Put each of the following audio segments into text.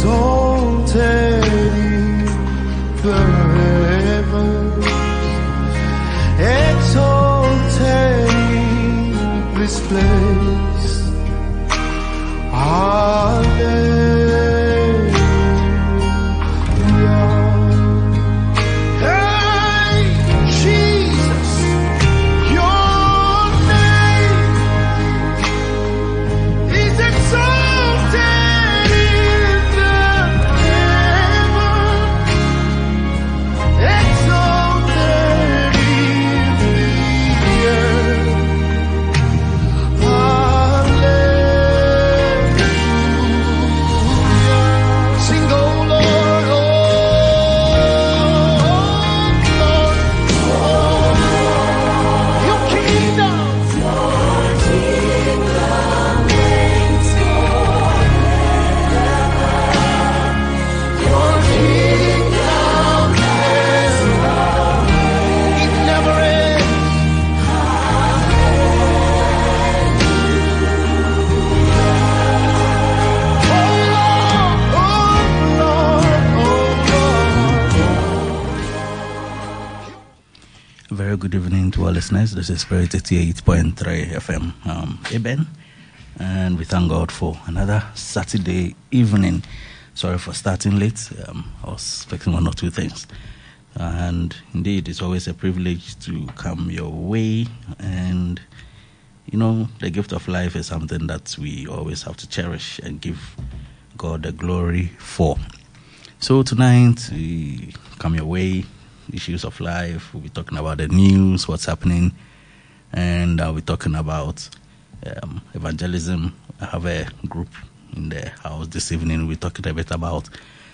exalted in the heavens, exalted in this place. Hallelujah. Good evening to our listeners. This is Spirit 88.3 FM. Eben, and we thank God for another Saturday evening. Sorry for starting late. I was expecting one or two things. And indeed, it's always a privilege to come your way. And, you know, the gift of life is something that we always have to cherish and give God the glory for. So tonight, we come your way. Issues of life. We'll be talking about the news, what's happening, and I'll be talking about evangelism. I have a group in the house this evening. We'll be talking a bit about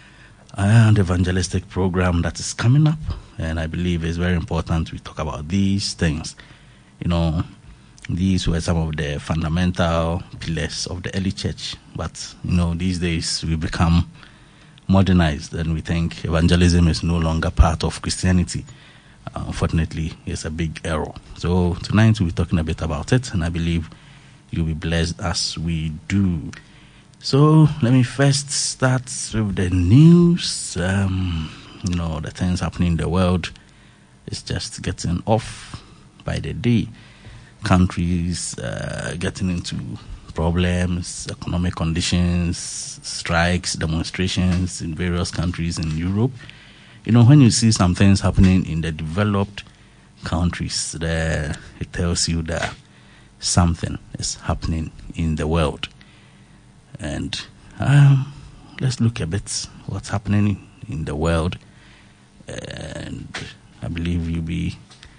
the evangelistic program that is coming up, and I believe it's very important we talk about these things. You know, these were some of the fundamental pillars of the early church, but, you know, these days we become modernized and we think evangelism is no longer part of Christianity. Unfortunately, it's a big error. So tonight we'll be talking a bit about it, and I believe you'll be blessed as we do. So let me first start with the news. You know, the things happening in the world is just getting off by the day. Countries getting into problems, economic conditions, strikes, demonstrations in various countries in Europe. You know, when you see some things happening in the developed countries, there it tells you that something is happening in the world. And let's look a bit what's happening in the world. And I believe you'll be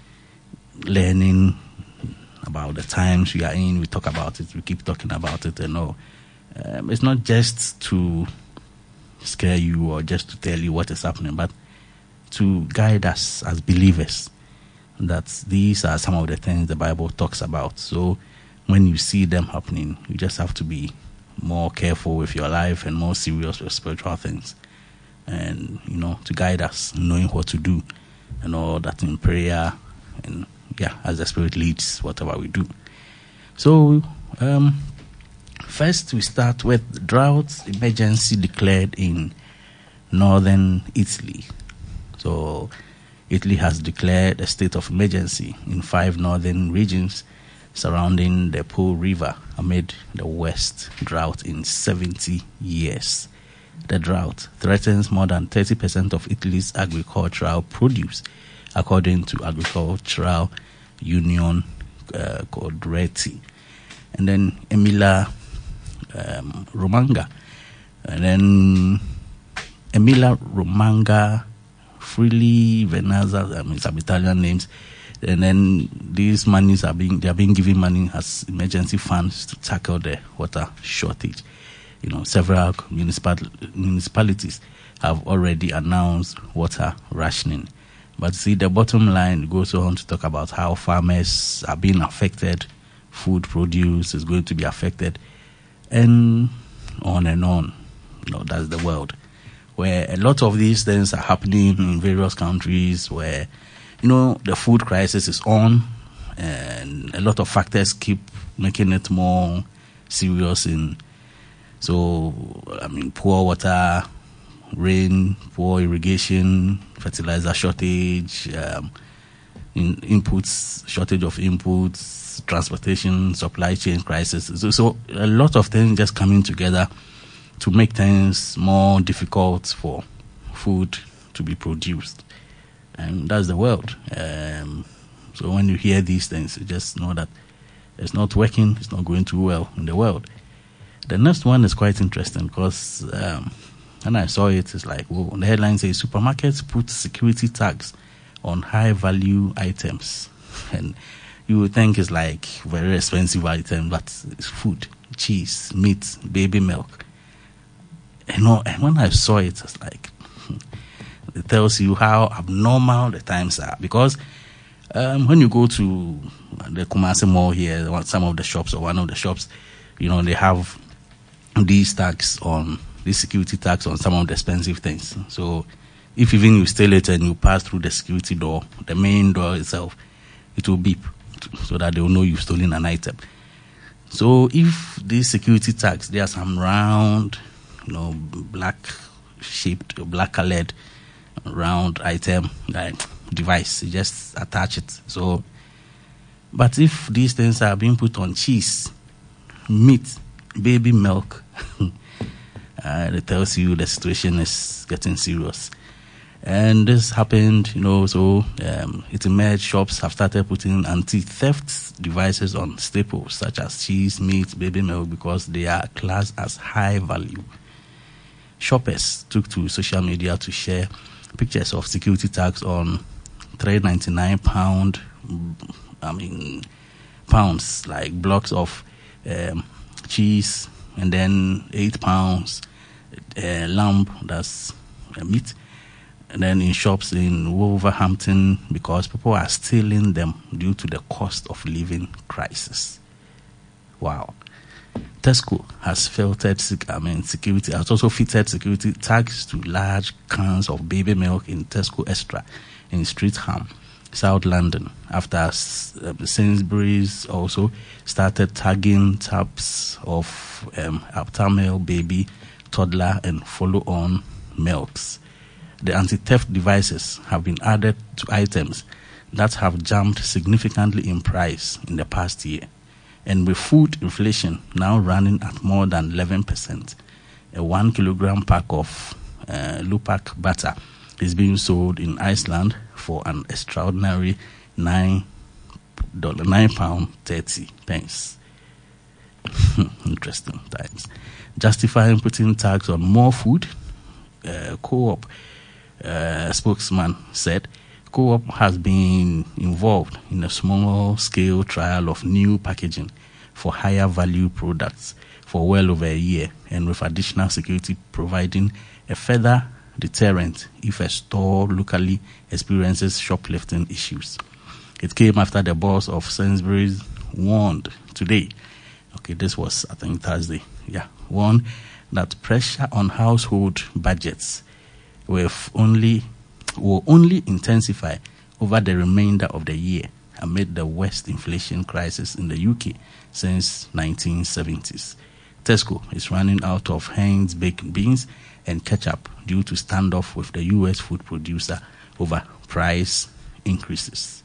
learning about the times we are in. We talk about it, we keep talking about it, and all. It's not just to scare you or just to tell you what is happening, but to guide us as believers that these are some of the things the Bible talks about. So when you see them happening, you just have to be more careful with your life and more serious with spiritual things, and, you know, to guide us knowing what to do and all that in prayer, and as the Spirit leads, whatever we do. So, first we start with drought emergency declared in northern Italy. So, Italy has declared a state of emergency in 5 northern regions surrounding the Po River amid the worst drought in 70 years. The drought threatens more than 30% of Italy's agricultural produce, according to Agricultural Union Codreti. And then Emilia Romagna, and then Emilia Romagna, Friuli Venezia, some Italian names. And then these monies are being given money as emergency funds to tackle the water shortage. You know, several municipalities have already announced water rationing. But see, the bottom line goes on to talk about how farmers are being affected, food produce is going to be affected, and on and on. You know, that's the world, where a lot of these things are happening in various countries where, you know, the food crisis is on, and a lot of factors keep making it more serious in So, I mean, poor water, rain, poor irrigation, fertilizer shortage, inputs, shortage of inputs, transportation, supply chain crisis. So a lot of things just coming together to make things more difficult for food to be produced. And that's the world. So when you hear these things, you just know that it's not working, it's not going too well in the world. The next one is quite interesting because when I saw it, it's like, whoa, the headline says supermarkets put security tags on high value items. And you would think it's like very expensive item, but it's food, cheese, meat, baby milk. And when I saw it, it's like, it tells you how abnormal the times are. Because when you go to the Kumasi Mall here, some of the shops or one of the shops, they have these security tags on some of the expensive things. So if even you stay late and you pass through the security door, the main door itself, it will beep so that they will know you've stolen an item. So if these security tags, there are some round, black shaped, black colored round item, like device, you just attach it. So, but if these things are being put on cheese, meat, baby milk, it tells you the situation is getting serious. And this happened, so it emerged. Shops have started putting anti-theft devices on staples such as cheese, meat, baby milk because they are classed as high value. Shoppers took to social media to share pictures of security tags on £3.99 pounds, like blocks of cheese, and then £8 lamb, that's meat. And then in shops in Wolverhampton, because people are stealing them due to the cost of living crisis. Wow. Tesco has also fitted security tags to large cans of baby milk in Tesco Extra in Streatham, South London, after Sainsbury's also started tagging tabs of Aptamil baby, toddler, and follow-on milks. The anti-theft devices have been added to items that have jumped significantly in price in the past year. And with food inflation now running at more than 11%, a 1 kilogram pack of Lupak butter is being sold in Iceland for an extraordinary £9.30. Interesting times. Justifying putting tags on more food, Co-op spokesman said Co-op has been involved in a small-scale trial of new packaging for higher value products for well over a year, and with additional security providing a further deterrent if a store locally experiences shoplifting issues. It came after the boss of Sainsbury's warned today, this was, I think, Thursday, warned that pressure on household budgets will only intensify over the remainder of the year amid the worst inflation crisis in the UK since 1970s. Tesco is running out of Heinz baked beans and ketchup due to standoff with the US food producer over price increases.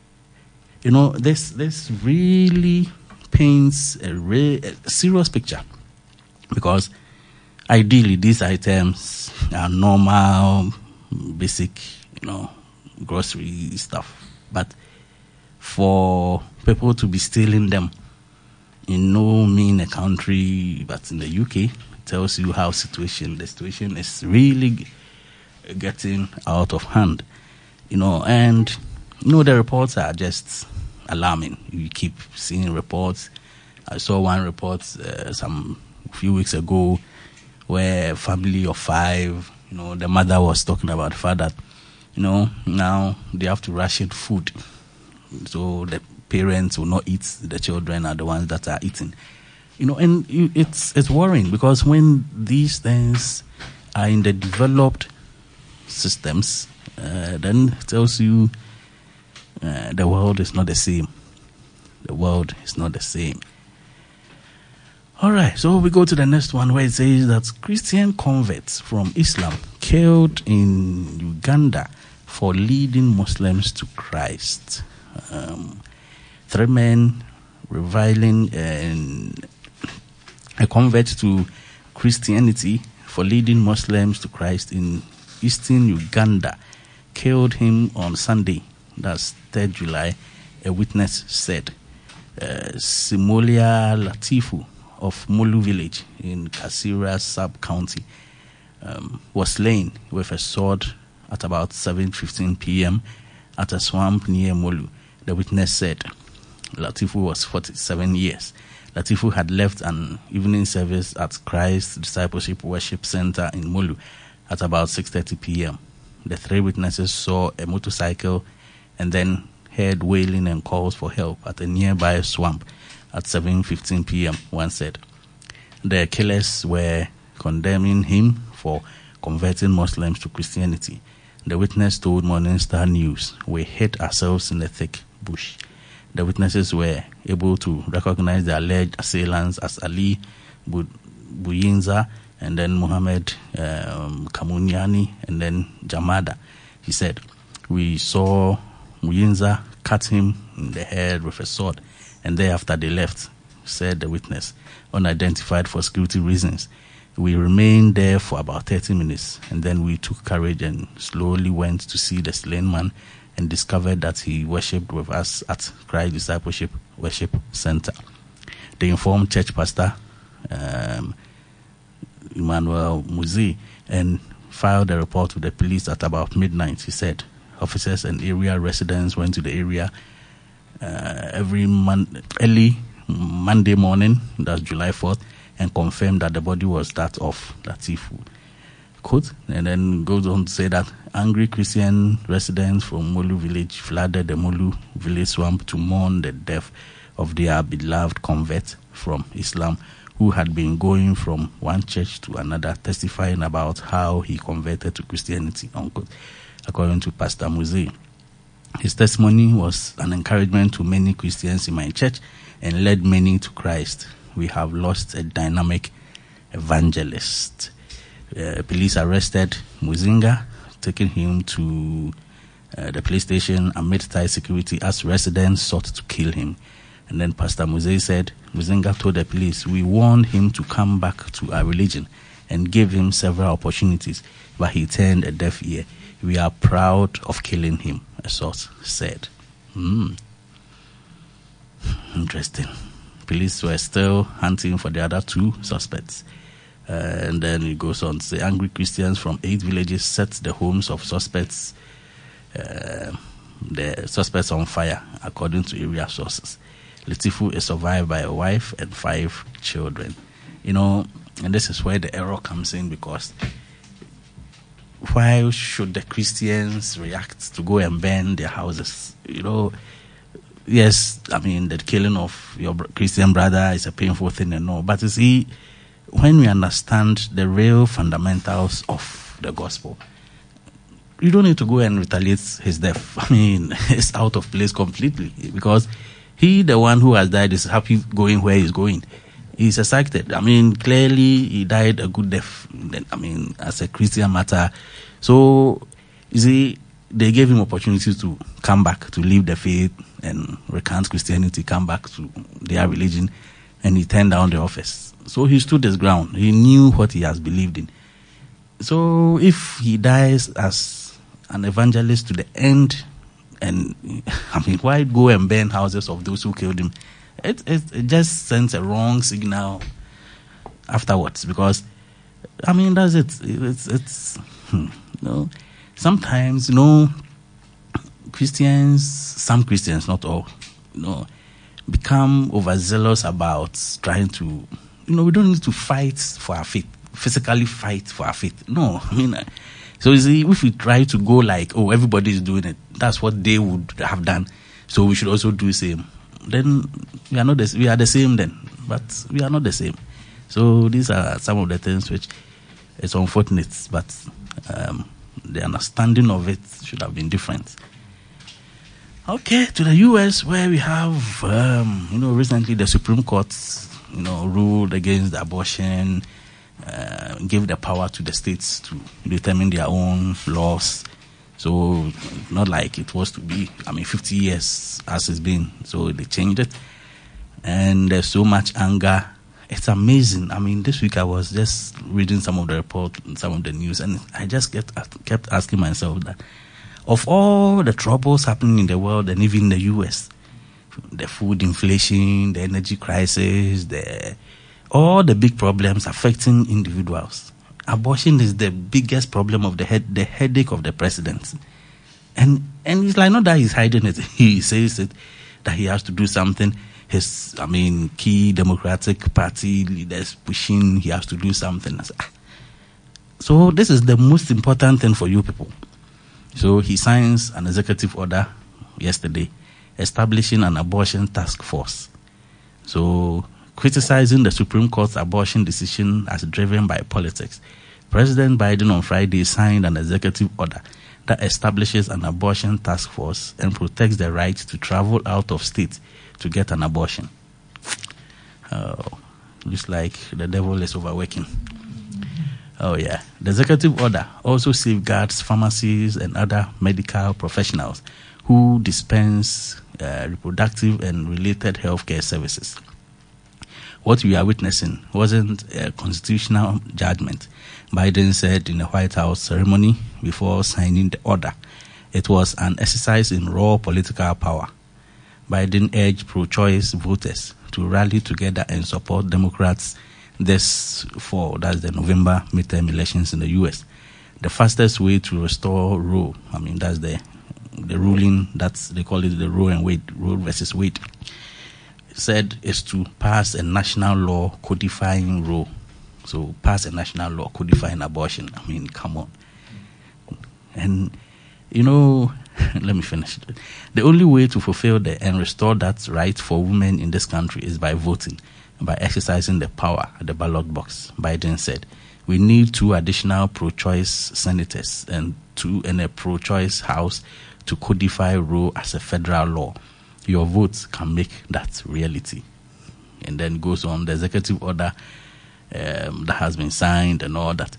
This really paints a serious picture, because ideally these items are normal, basic, grocery stuff. But for people to be stealing them in no mean a country, but in the UK, it tells you how the situation is really getting out of hand. And the reports are just alarming. You keep seeing reports. I saw one report some few weeks ago where a family of 5, the mother was talking about the fact that, now they have to ration food. So the parents will not eat, the children are the ones that are eating. And it's worrying, because when these things are in the developed systems, then it tells you the world is not the same. The world is not the same. All right, so we go to the next one where it says that Christian converts from Islam killed in Uganda for leading Muslims to Christ. 3 men reviling a convert to Christianity for leading Muslims to Christ in eastern Uganda killed him on Sunday, that's 3rd July, a witness said. Simolia Latifu of Molu village in Kasira sub-county was slain with a sword at about 7:15 p.m. at a swamp near Molu. The witness said Latifu was 47 years. Latifu had left an evening service at Christ Discipleship Worship Center in Molu at about 6:30 p.m. The 3 witnesses saw a motorcycle and then heard wailing and calls for help at a nearby swamp at 7:15 p.m., one said. The killers were condemning him for converting Muslims to Christianity. The witness told Morning Star News, "We hid ourselves in the thick bush." The witnesses were able to recognize the alleged assailants as Ali Buyinza and then Muhammad Kamunyani and then Jamada. He said, "We saw Buyinza cut him in the head with a sword, and thereafter they left," said the witness, unidentified for security reasons. "We remained there for about 30 minutes, and then we took courage and slowly went to see the slain man and discovered that he worshipped with us at Christ Discipleship Worship Center." They informed church pastor Emmanuel Muzi and filed a report with the police at about midnight. He said officers and area residents went to the area early Monday morning, that's July 4th, and confirmed that the body was that of Latifu. Quote, and then goes on to say that angry Christian residents from Molu village flooded the Molu village swamp to mourn the death of their beloved convert from Islam, who had been going from one church to another, testifying about how he converted to Christianity, unquote, according to Pastor Muzi. His testimony was an encouragement to many Christians in my church and led many to Christ. We have lost a dynamic evangelist. Police arrested Muzinga, taking him to the police station amid tight security as residents sought to kill him. And then Pastor Muzi said, Muzinga told the police, "We warned him to come back to our religion and gave him several opportunities, but he turned a deaf ear. We are proud of killing him," a source said. Interesting. Police were still hunting for the other 2 suspects. And then it goes on to say, angry Christians from 8 villages set the homes of suspects, the suspects on fire, according to area sources. Latifu is survived by a wife and 5 children. You know, and this is where the error comes in, because why should the Christians react to go and burn their houses? You know, yes, I mean, the killing of your Christian brother is a painful thing and all, but you see, when we understand the real fundamentals of the gospel, you don't need to go and retaliate his death. I mean, it's out of place completely, because he, the one who has died, is happy going where he's going. He's excited. I mean, clearly he died a good death, I mean, as a Christian matter. So, you see, they gave him opportunity to come back, to leave the faith and recant Christianity, come back to their religion, and he turned down the office. So he stood his ground. He knew what he has believed in. So if he dies as an evangelist to the end, and I mean, why go and burn houses of those who killed him? It just sends a wrong signal afterwards, because I mean, that's it. It's you know, sometimes, you know, Christians, some Christians, not all, you know, become overzealous about trying to, you know, we don't need to fight for our faith, physically fight for our faith. No, I mean, so you see, if we try to go like, oh, everybody is doing it, that's what they would have done, so we should also do the same, then we are the same then, but we are not the same. So these are some of the things which it's unfortunate, but the understanding of it should have been different. Okay, to the U.S., where we have, recently the Supreme Court ruled against the abortion, gave the power to the states to determine their own laws. So not like it was to be, 50 years as it's been. So they changed it. And there's so much anger. It's amazing. This week I was just reading some of the report, some of the news, and I just kept asking myself that of all the troubles happening in the world and even in the US, the food inflation, the energy crisis, all the big problems affecting individuals, abortion is the biggest problem of the headache of the president. And it's like, not that he's hiding it. He says it, that he has to do something. His, key Democratic Party leaders pushing, he has to do something. So this is the most important thing for you people. So he signs an executive order yesterday establishing an abortion task force. So criticizing the Supreme Court's abortion decision as driven by politics, President Biden on Friday signed an executive order that establishes an abortion task force and protects the right to travel out of state to get an abortion. Looks like the devil is overworking. Oh yeah. The executive order also safeguards pharmacies and other medical professionals who dispense reproductive and related healthcare services. What we are witnessing wasn't a constitutional judgment, Biden said in a White House ceremony before signing the order. It was an exercise in raw political power. Biden urged pro-choice voters to rally together and support Democrats this fall. That's the November midterm elections in the U.S. The fastest way to restore Roe, that's the ruling, they call it the Roe and Wade, Roe versus Wade, said is to pass a national law codifying Roe. So pass a national law codifying abortion. Come on. And, let me finish. The only way to fulfill and restore that right for women in this country is by voting, by exercising the power at the ballot box, Biden said. We need 2 additional pro-choice senators and a pro-choice House to codify Roe as a federal law. Your votes can make that reality. And then goes on the executive order that has been signed and all that.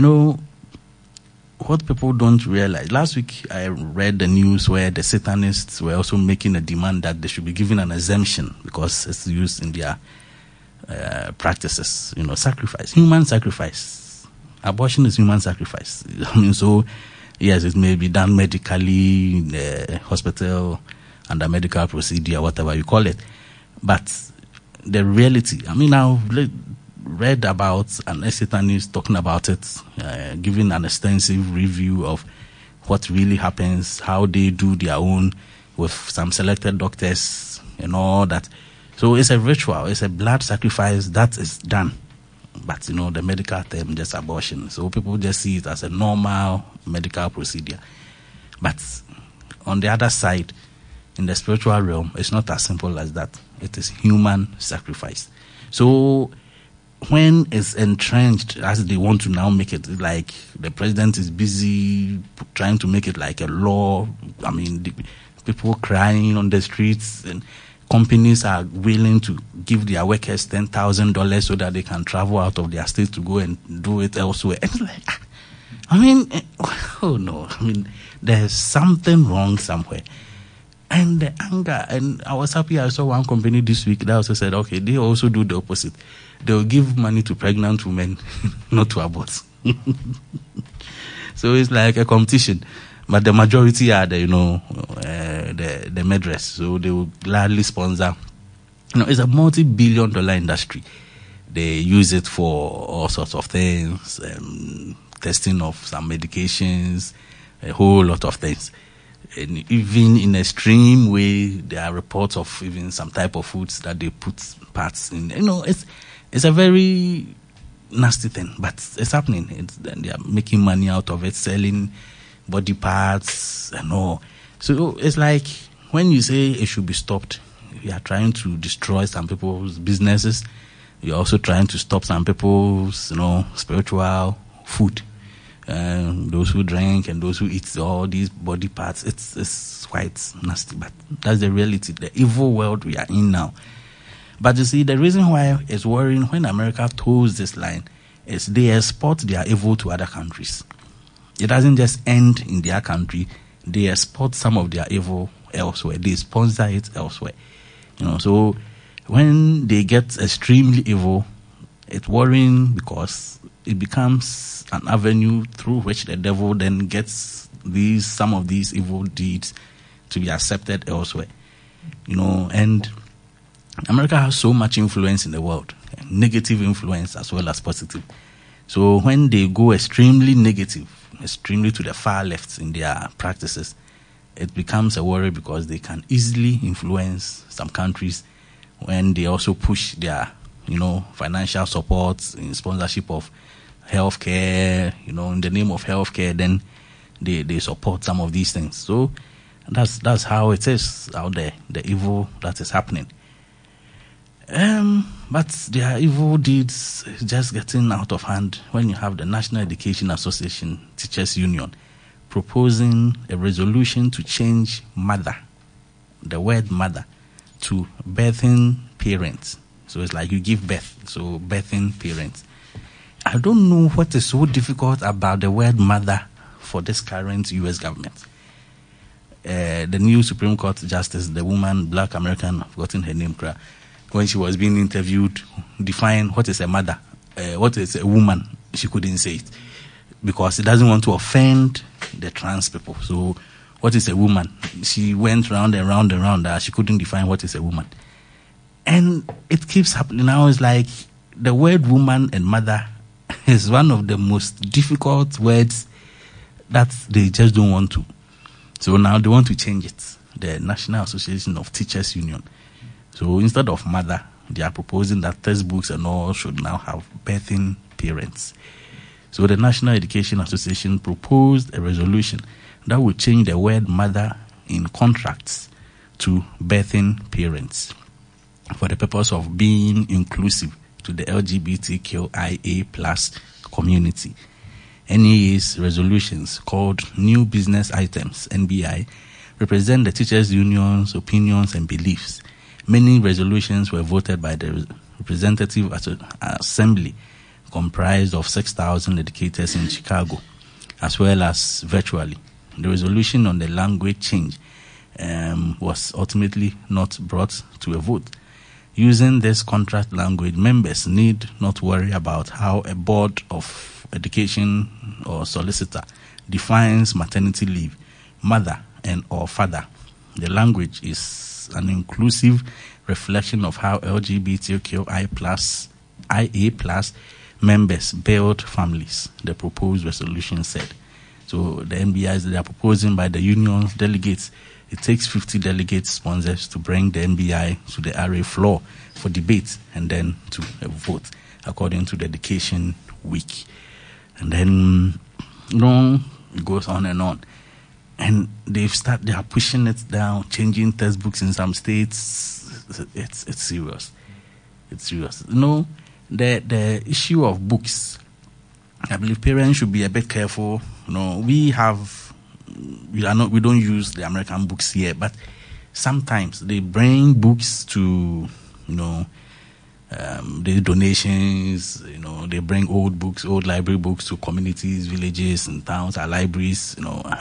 What people don't realize, last week I read the news where the Satanists were also making a demand that they should be given an exemption because it's used in their practices, sacrifice, human sacrifice. Abortion is human sacrifice. So yes, it may be done medically in the hospital, under medical procedure, whatever you call it. But the reality, I've read about an Satanist talking about it, giving an extensive review of what really happens, how they do their own with some selected doctors and all that. So it's a ritual, it's a blood sacrifice that is done. But, the medical term, just abortion. So people just see it as a normal medical procedure. But on the other side, in the spiritual realm, it's not as simple as that. It is human sacrifice. So when it's entrenched, as they want to now make it, like the president is busy trying to make it like a law. People crying on the streets, and companies are willing to give their workers $10,000 so that they can travel out of their state to go and do it elsewhere. And it's like, oh no, there's something wrong somewhere. And the anger, and I was happy I saw one company this week that also said, okay, they also do the opposite. They'll give money to pregnant women, not to abort. So it's like a competition. But the majority are the madrasas, so they will gladly sponsor. It's a multi-billion-dollar industry. They use it for all sorts of things, testing of some medications, a whole lot of things. And even in a extreme way, there are reports of even some type of foods that they put parts in. It's a very nasty thing, but it's happening. They are making money out of it, selling body parts and all. So it's like when you say it should be stopped, you are trying to destroy some people's businesses. You're also trying to stop some people's, spiritual food. Those who drink and those who eat all these body parts, it's quite nasty, but that's the reality, the evil world we are in now. But you see, the reason why it's worrying when America toes this line is they export their evil to other countries. It doesn't just end in their country. They export some of their evil elsewhere. They sponsor it elsewhere. So when they get extremely evil, it's worrying because it becomes an avenue through which the devil then gets some of these evil deeds to be accepted elsewhere. And America has so much influence in the world, negative influence as well as positive. So when they go extremely negative, extremely to the far left in their practices, it becomes a worry because they can easily influence some countries when they also push their, financial support in sponsorship of healthcare, in the name of healthcare, then they support some of these things. So that's how it is out there, the evil that is happening. But their evil deeds is just getting out of hand when you have the National Education Association Teachers Union proposing a resolution to change mother, the word mother, to birthing parents. So it's like you give birth, so birthing parents. I don't know what is so difficult about the word mother for this current U.S. government. The new Supreme Court Justice, the woman, black American, I've forgotten her name, when she was being interviewed, define what is a mother, what is a woman, she couldn't say it because it doesn't want to offend the trans people. So what is a woman? She went round and round and round. She couldn't define what is a woman. And it keeps happening now. It's like the word woman and mother is one of the most difficult words that they just don't want to. So now they want to change it. The National Association of Teachers Union. So instead of mother, they are proposing that textbooks and all should now have birthing parents. So the National Education Association proposed a resolution that would change the word mother in contracts to birthing parents for the purpose of being inclusive to the LGBTQIA plus community. NEA's resolutions, called New Business Items, NBI, represent the teachers' union's opinions and beliefs. Many resolutions were voted by the Representative Assembly, comprised of 6,000 educators in Chicago, as well as virtually. The resolution on the language change was ultimately not brought to a vote. Using this contract language, members need not worry about how a board of education or solicitor defines maternity leave, mother and or father. The language is an inclusive reflection of how LGBTQI plus IA plus members build families, the proposed resolution said. So the NBIs, they are proposing by the union's delegates. It takes 50 delegate sponsors to bring the NBI to the RA floor for debate and then to a vote, according to the Education Week. And then, it goes on and on. And they are pushing it down, changing textbooks in some states. It's serious. It's serious. The issue of books, I believe parents should be a bit careful. We don't use the American books here, but sometimes they bring books to, the donations, they bring old books, old library books to communities, villages and towns, our libraries,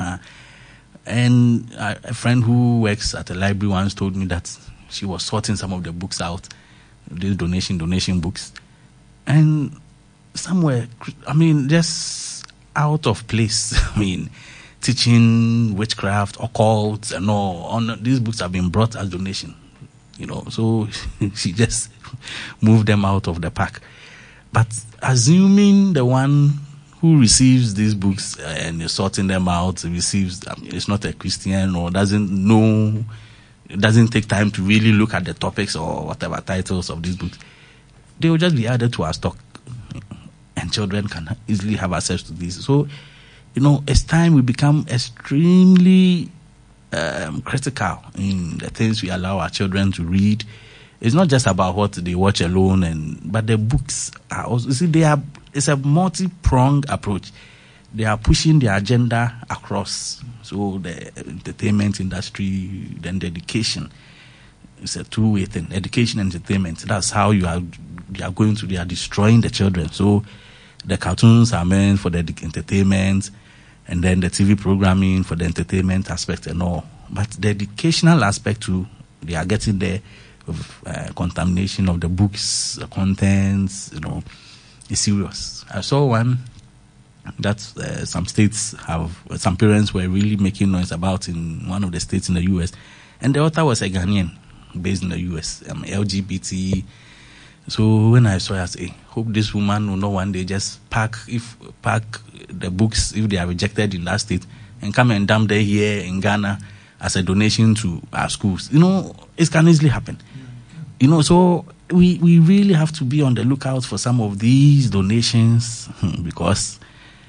And a friend who works at a library once told me that she was sorting some of the books out, these donation books. And somewhere, just out of place. Teaching witchcraft, occult, and all. These books have been brought as donation, So she just moved them out of the pack. But assuming the one who receives these books and is sorting them out is not a Christian or doesn't take time to really look at the topics or whatever titles of these books, they will just be added to our stock, and children can easily have access to these. So, it's time we become extremely critical in the things we allow our children to read. It's not just about what they watch alone, but the books are also, it's a multi-pronged approach. They are pushing their agenda across. So the entertainment industry, then the education. it's a two-way thing. Education and entertainment. That's how they are destroying the children. So the cartoons are meant for the entertainment, and then the TV programming for the entertainment aspect and all. But the educational aspect too, they are getting there of contamination of the books, the contents, is serious. I saw one that some parents were really making noise about in one of the states in the US, and the author was a Ghanaian based in the US, LGBT. So when I saw it, I said, hope this woman will not one day just pack the books if they are rejected in that state and come and dump them here in Ghana as a donation to our schools. It can easily happen. So we really have to be on the lookout for some of these donations because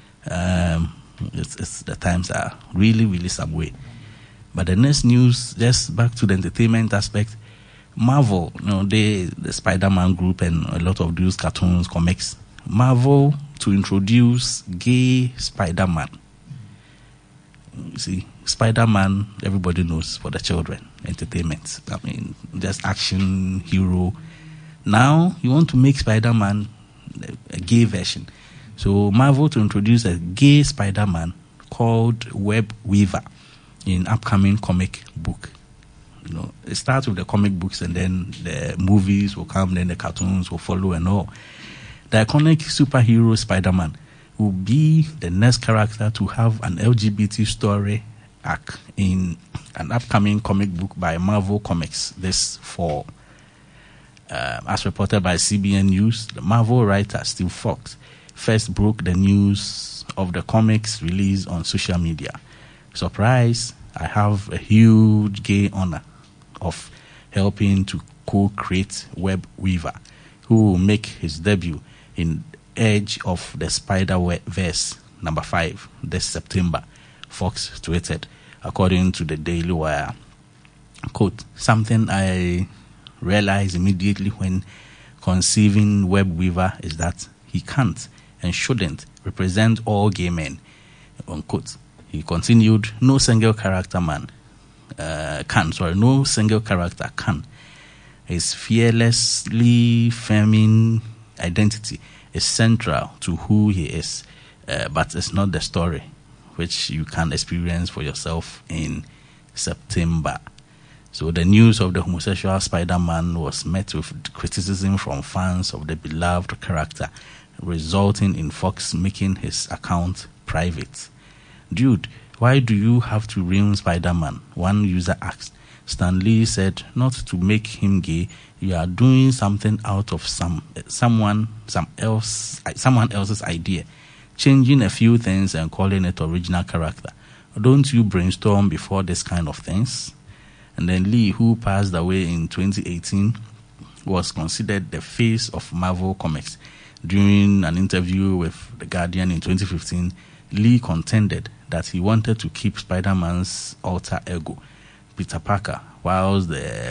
it's the times are really, really subway. But the next news, just back to the entertainment aspect, Marvel, the Spider-Man group and a lot of those cartoons, comics, Marvel to introduce gay Spider-Man. You see, Spider-Man, everybody knows for the children, entertainment. I mean, just action hero. Now, you want to make Spider-Man a gay version. So, Marvel to introduce a gay Spider-Man called Web Weaver in upcoming comic book. It starts with the comic books and then the movies will come, then the cartoons will follow and all. The iconic superhero Spider-Man will be the next character to have an LGBT story arc in an upcoming comic book by Marvel Comics this fall. As reported by CBN News, the Marvel writer Steve Fox first broke the news of the comics release on social media. Surprise, I have a huge gay honor of helping to co-create Web Weaver, who will make his debut in Edge of the Spider-Verse number 5 this September, Fox tweeted, according to the Daily Wire. Quote, something I realized immediately when conceiving Web Weaver is that he can't and shouldn't represent all gay men. Unquote. He continued, no single character can. His fearlessly feminine identity is central to who he is, but it's not the story, which you can experience for yourself in September. So the news of the homosexual Spider-Man was met with criticism from fans of the beloved character, resulting in Fox making his account private. Dude, why do you have to ruin Spider-Man? One user asked. Stan Lee said, not to make him gay, you are doing something out of someone else's idea, changing a few things and calling it original character. Don't you brainstorm before this kind of things? And then Lee, who passed away in 2018, was considered the face of Marvel Comics. During an interview with The Guardian in 2015, Lee contended that he wanted to keep Spider-Man's alter ego, Peter Parker, whilst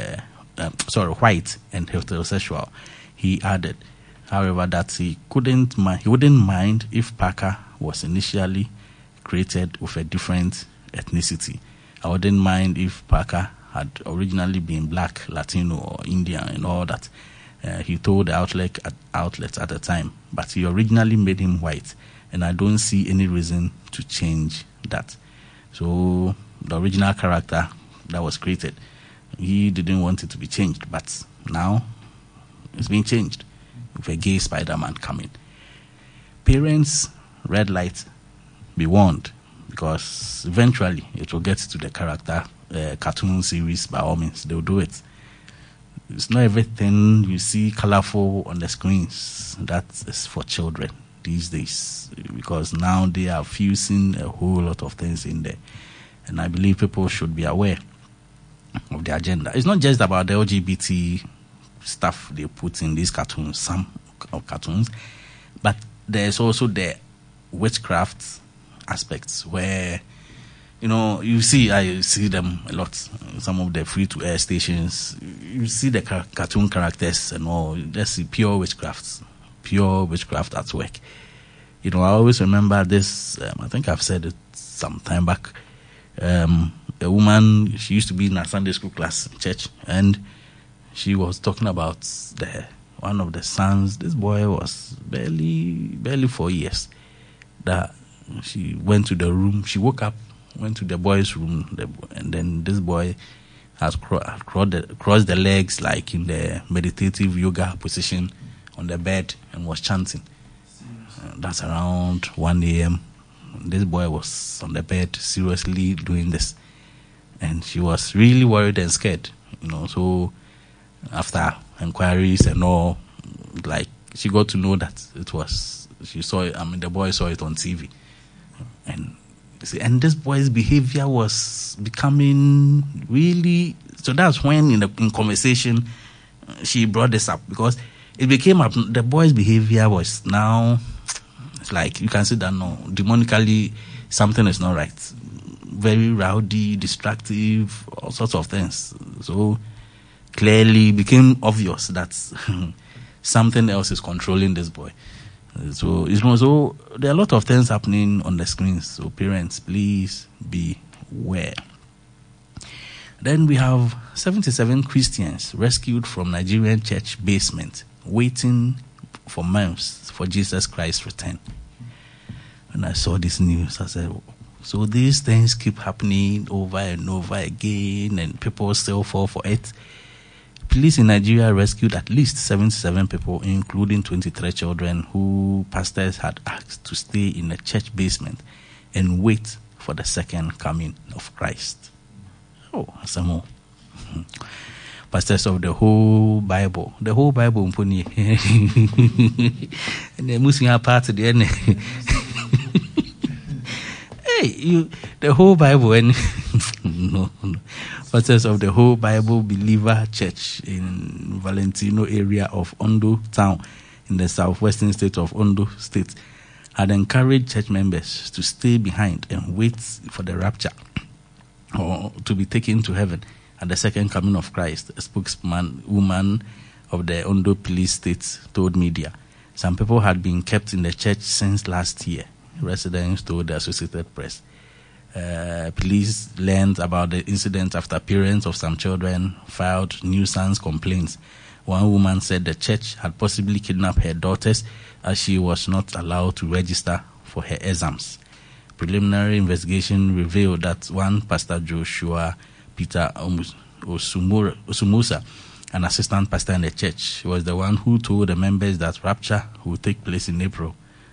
white and heterosexual. He added, however, that he wouldn't mind if Parker was initially created with a different ethnicity. I wouldn't mind if Parker had originally been black, Latino, or Indian and all that. He told the outlet at the time, but he originally made him white, and I don't see any reason to change that. So the original character that was created, he didn't want it to be changed, but now it's being changed with a gay Spider-Man coming. Parents, red light, be warned, because eventually it will get to the character cartoon series. By all means, they'll do it. It's not everything you see colorful on the screens that is for children these days, because now they are fusing a whole lot of things in there, and I believe people should be aware of the agenda. It's not just about the LGBT stuff they put in these cartoons, some cartoons, but there's also the witchcraft aspects where, I see them a lot. Some of the free-to-air stations, you see the cartoon characters and all. Just see pure witchcraft at work. I always remember this. I think I've said it some time back. A woman, she used to be in a Sunday school class in church, and she was talking about one of the sons. This boy was barely 4 years. That she went to the room. She woke up, went to the boy's room, and then this boy has crossed the legs like in the meditative yoga position on the bed and was chanting. That's around 1 a.m. This boy was on the bed seriously doing this. And she was really worried and scared, So after inquiries and all, like, she got to know that it was, she saw it, the boy saw it on TV. And this boy's behavior was becoming really, so that's when in conversation, she brought this up, because it became up, the boy's behavior was now, it's like, you can see that no, demonically, something is not right. Very rowdy, destructive, all sorts of things. So clearly became obvious that something else is controlling this boy. So there are a lot of things happening on the screens. So parents, please beware. Then we have 77 Christians rescued from Nigerian church basement, waiting for months for Jesus Christ's return. When I saw this news, I said, so these things keep happening over and over again, and people still fall for it. Police in Nigeria rescued at least 77 people, including 23 children, who pastors had asked to stay in a church basement and wait for the second coming of Christ. Oh, some more. Pastors of the whole Bible, and the Muslim part of the end. The whole Bible, and no. Pastors of the whole Bible Believer Church in Valentino area of Ondo town in the southwestern state of Ondo State had encouraged church members to stay behind and wait for the rapture or to be taken to heaven at the second coming of Christ. A spokeswoman of the Ondo Police State told media some people had been kept in the church since last year. Residents told the Associated Press. Police learned about the incident after parents of some children filed nuisance complaints. One woman said the church had possibly kidnapped her daughters as she was not allowed to register for her exams. Preliminary investigation revealed that one Pastor Joshua Peter Osumusa, an assistant pastor in the church, was the one who told the members that rapture would take place in April.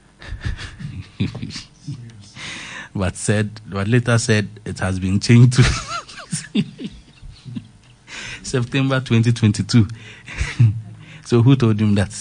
but later said it has been changed to September 2022. So who told him that?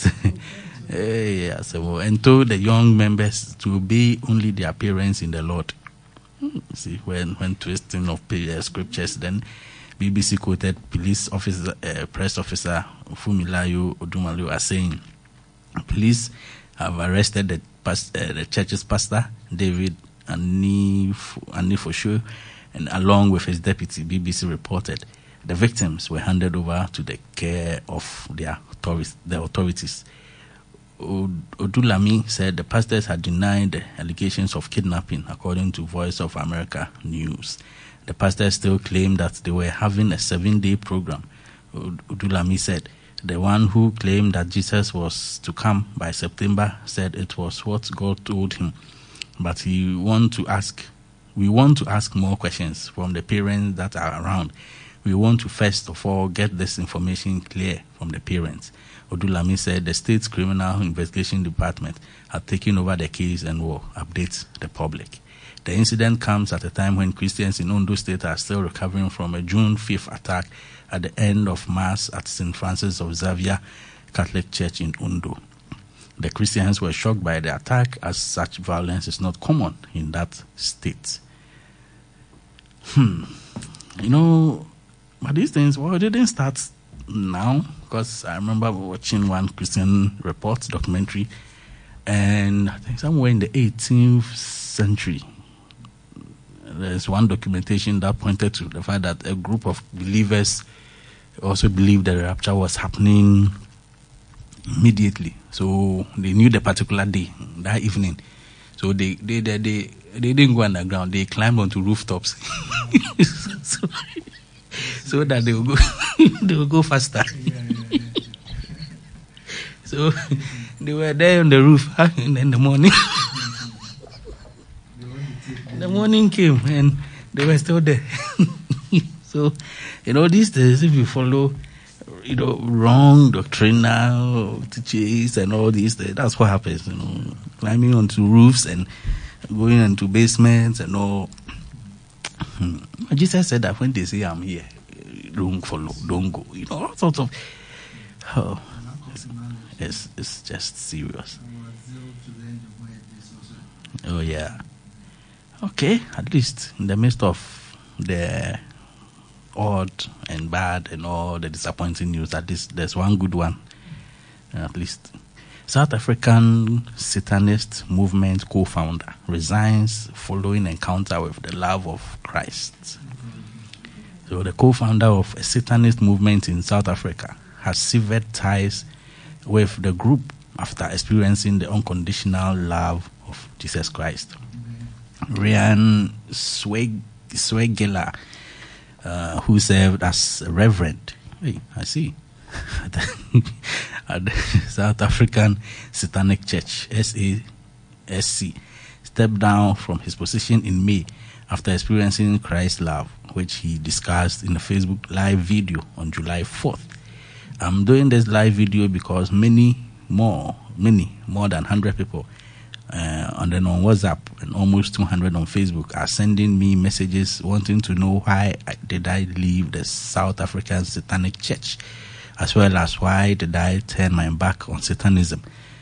And told the young members to obey only their parents in the Lord. See, when twisting of scriptures, then BBC quoted police officer, press officer Fumilayo Odumalu as saying, police have arrested the church's pastor, David Anifosho, and along with his deputy, BBC reported. The victims were handed over to the care of the authorities. Odulami said the pastors had denied the allegations of kidnapping, according to Voice of America News. The pastors still claimed that they were having a 7-day program. Odulami said the one who claimed that Jesus was to come by September said it was what God told him. But we want to ask more questions from the parents that are around. We want to first of all get this information clear from the parents. Odulami said the state's criminal investigation department had taken over the case and will update the public. The incident comes at a time when Christians in Ondo State are still recovering from a June 5th attack at the end of Mass at St. Francis of Xavier Catholic Church in Ondo. The Christians were shocked by the attack, as such violence is not common in that state. But these things, it didn't start now, because I remember watching one Christian report documentary, and I think somewhere in the 18th century, there's one documentation that pointed to the fact that a group of believers also believed that the rapture was happening immediately. So they knew the particular day, that evening. So they didn't go underground. They climbed onto rooftops so that they would go they will go faster. So they were there on the roof in the morning. The morning came and they were still there. So, these days, if you follow, wrong doctrinal teachings and all these things, that's what happens, climbing onto roofs and going into basements and all. Jesus said that when they say I'm here, don't follow, don't go, all sorts of. Oh, it's just serious. Oh, yeah. Okay, at least in the midst of the odd and bad and all the disappointing news, at least there's one good one. At least South African Satanist movement co-founder resigns following encounter with the love of Christ. So the co-founder of a Satanist movement in South Africa has severed ties with the group after experiencing the unconditional love of Jesus Christ. Ryan Swegela, who served as a reverend, I see, at the South African Satanic Church, SASC, stepped down from his position in May after experiencing Christ's love, which he discussed in a Facebook live video on July 4th. I'm doing this live video because many more than 100 people and then on WhatsApp and almost 200 on Facebook are sending me messages wanting to know why did I leave the South African Satanic Church, as well as why did I turn my back on Satanism,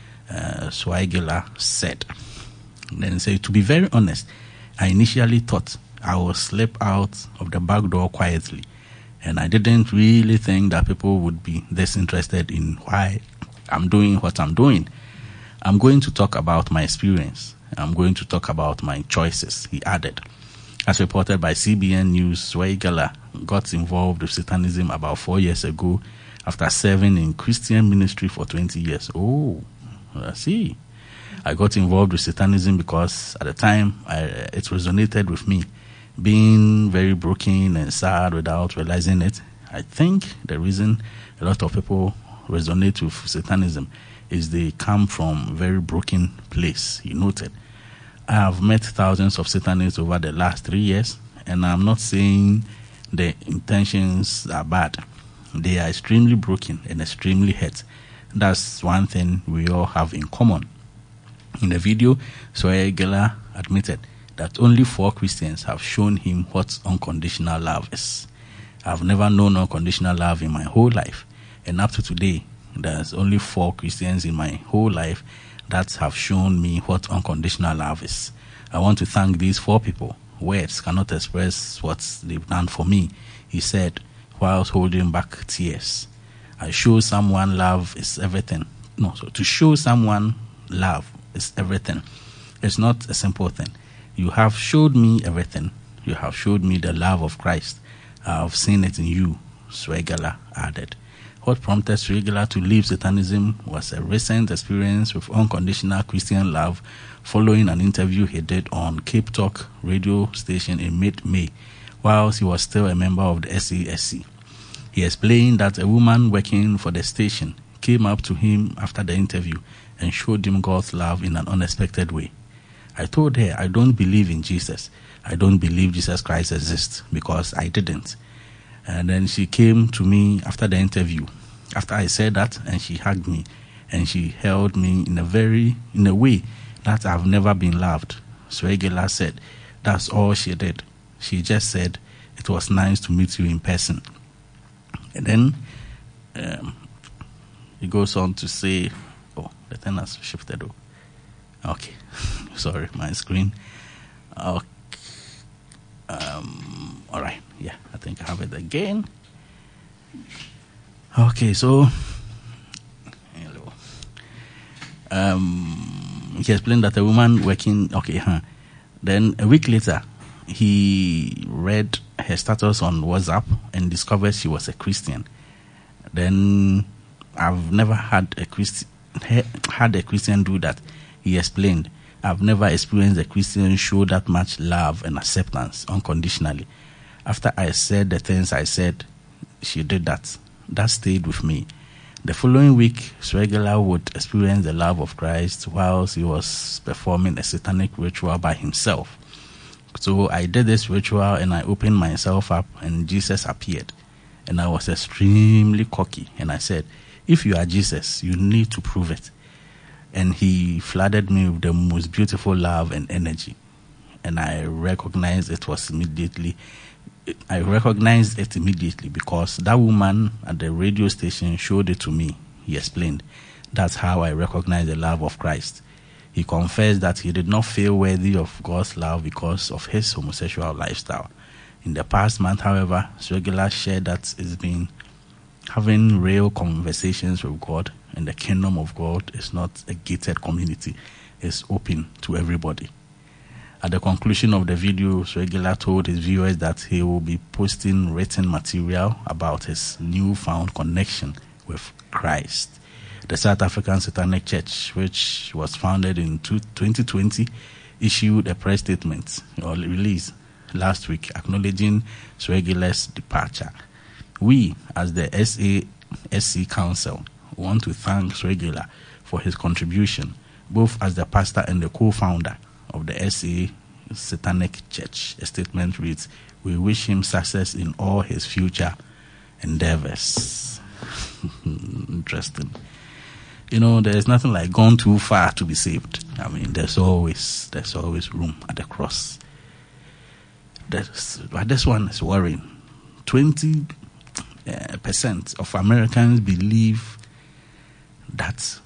Swigela said. Then he said, to be very honest, I initially thought I would slip out of the back door quietly, and I didn't really think that people would be this interested in why I'm doing what I'm doing. I'm going to talk about my experience. I'm going to talk about my choices, he added. As reported by CBN News, Swigela got involved with Satanism about 4 years ago after serving in Christian ministry for 20 years. Oh, I see. I got involved with Satanism because at the time it resonated with me, being very broken and sad without realizing it. I think the reason a lot of people resonate with Satanism is they come from a very broken place, he noted. I have met thousands of Satanists over the last 3 years, and I'm not saying the intentions are bad. They are extremely broken and extremely hurt. That's one thing we all have in common. In the video, Swigela admitted that only 4 Christians have shown him what unconditional love is. I've never known unconditional love in my whole life, and up to today, there's only 4 Christians in my whole life that have shown me what unconditional love is. I want to thank these 4 people. Words cannot express what they've done for me, he said, whilst holding back tears. I show someone love is everything. To show someone love is everything. It's not a simple thing. You have showed me everything. You have showed me the love of Christ. I have seen it in you, Swigela added. What prompted Swigela to leave Satanism was a recent experience with unconditional Christian love following an interview he did on Cape Talk radio station in mid-May, whilst he was still a member of the SASC. He explained that a woman working for the station came up to him after the interview and showed him God's love in an unexpected way. I told her I don't believe in Jesus. I don't believe Jesus Christ exists, because I didn't. And then she came to me after the interview, after I said that, and she hugged me, and she held me in a way that I've never been loved. Swigela said that's all she did. She just said, it was nice to meet you in person. And then he goes on to say, oh, the thing has shifted. Okay, sorry, my screen. Okay. All right, yeah, I think I have it again. Okay, so hello. He explained that a woman working. Then a week later, he read her status on WhatsApp and discovered she was a Christian. Then I've never had a Christian do that. He explained, I've never experienced a Christian show that much love and acceptance unconditionally. After I said the things I said, she did that. That stayed with me. The following week, Swegela would experience the love of Christ whilst he was performing a satanic ritual by himself. So I did this ritual and I opened myself up and Jesus appeared. And I was extremely cocky. And I said, if you are Jesus, you need to prove it. And he flooded me with the most beautiful love and energy. And I recognized it immediately because that woman at the radio station showed it to me. He explained. That's how I recognized the love of Christ. He confessed that he did not feel worthy of God's love because of his homosexual lifestyle. In the past month, however, Swegela shared that he's been having real conversations with God, and the kingdom of God is not a gated community. It's open to everybody. At the conclusion of the video, Swegela told his viewers that he will be posting written material about his newfound connection with Christ. The South African Satanic Church, which was founded in 2020, issued a press statement or release last week acknowledging Swegela's departure. We, as the SASC Council, want to thank Swegela for his contribution, both as the pastor and the co-founder of the SA Satanic Church. A statement reads, we wish him success in all his future endeavors. Interesting. You know, there's nothing like gone too far to be saved. I mean, there's always room at the cross. But this one is worrying. 20% of Americans believe that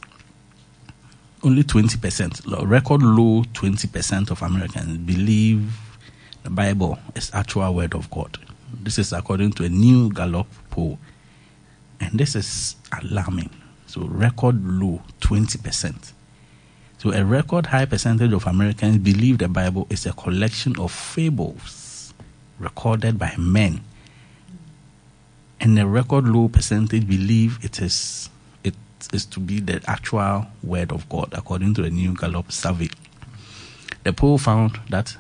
only 20%, record low 20% of Americans believe the Bible is actual word of God. This is according to a new Gallup poll. And this is alarming. So record low 20%. So a record high percentage of Americans believe the Bible is a collection of fables recorded by men. And a record low percentage believe it is to be the actual word of God, according to a new Gallup survey. The poll found that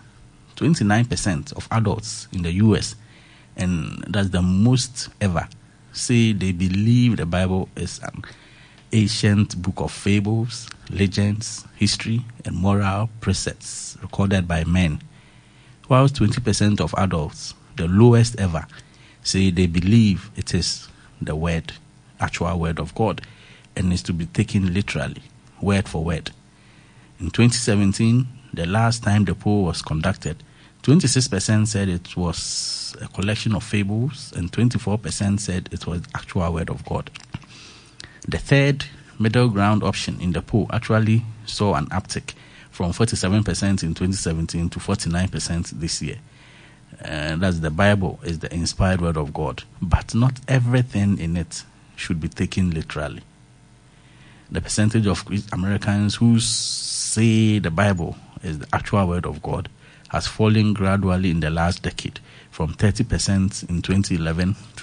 29% of adults in the U.S., and that's the most ever, say they believe the Bible is an ancient book of fables, legends, history, and moral precepts recorded by men, whilst 20% of adults, the lowest ever, say they believe it is the actual word of God, and is to be taken literally, word for word. In 2017, the last time the poll was conducted, 26% said it was a collection of fables, and 24% said it was actual word of God. The third middle ground option in the poll actually saw an uptick from 47% in 2017 to 49% this year. That's the Bible is the inspired word of God, but not everything in it should be taken literally. The percentage of Americans who say the Bible is the actual word of God has fallen gradually in the last decade, from 30% in 2011 to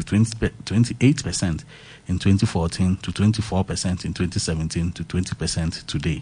28% in 2014 to 24% in 2017 to 20% today.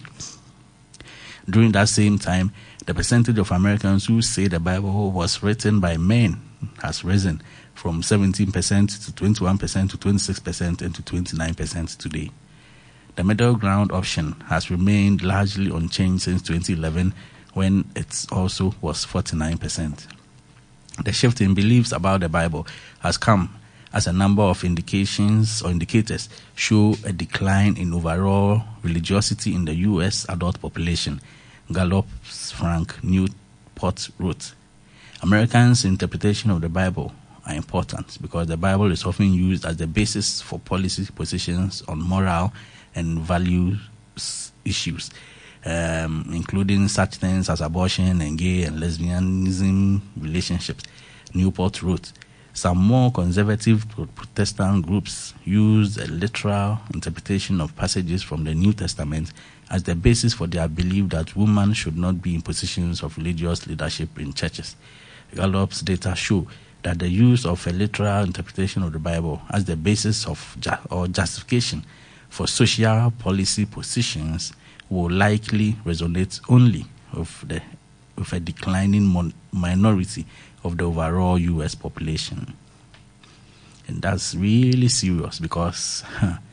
During that same time, the percentage of Americans who say the Bible was written by men has risen from 17% to 21% to 26% and to 29% today. The middle ground option has remained largely unchanged since 2011, when it also was 49%. The shift in beliefs about the Bible has come as a number of indicators show a decline in overall religiosity in the U.S. adult population. Gallup's Frank Newport wrote, Americans' interpretation of the Bible are important because the Bible is often used as the basis for policy positions on moral and values issues, including such things as abortion and gay and lesbianism relationships. Newport wrote, some more conservative Protestant groups use a literal interpretation of passages from the New Testament as the basis for their belief that women should not be in positions of religious leadership in churches. Gallup's data show that the use of a literal interpretation of the Bible as the basis of or justification for social policy positions will likely resonate only with a declining minority of the overall U.S. population. And that's really serious because,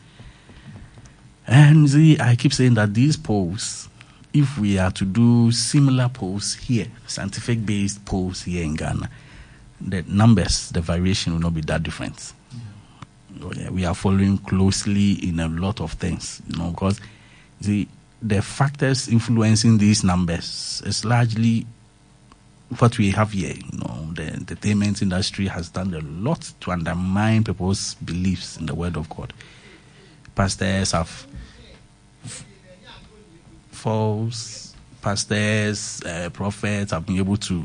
and see, I keep saying that these polls, if we are to do similar polls here, scientific-based polls here in Ghana, the numbers, the variation will not be that different. We are following closely in a lot of things, because the factors influencing these numbers is largely what we have here. The entertainment industry has done a lot to undermine people's beliefs in the Word of God. Pastors have false pastors, prophets have been able to,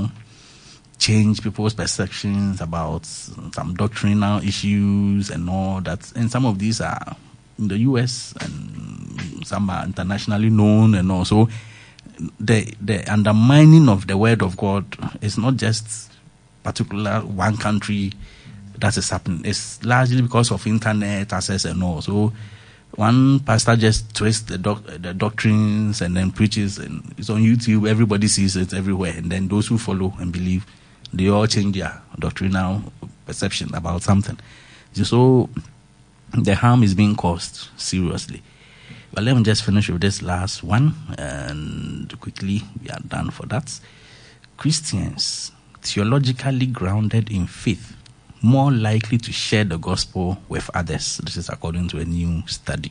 change people's perceptions about some doctrinal issues and all that. And some of these are in the US and some are internationally known. And also the undermining of the Word of God is not just particular one country that is happening. It's largely because of internet access and all. So one pastor just twists the doctrines and then preaches, and it's on YouTube. Everybody sees it everywhere. And then those who follow and believe, they all change their doctrinal perception about something. So the harm is being caused seriously. But let me just finish with this last one, and quickly we are done for that. Christians, theologically grounded in faith, more likely to share the gospel with others. This is according to a new study.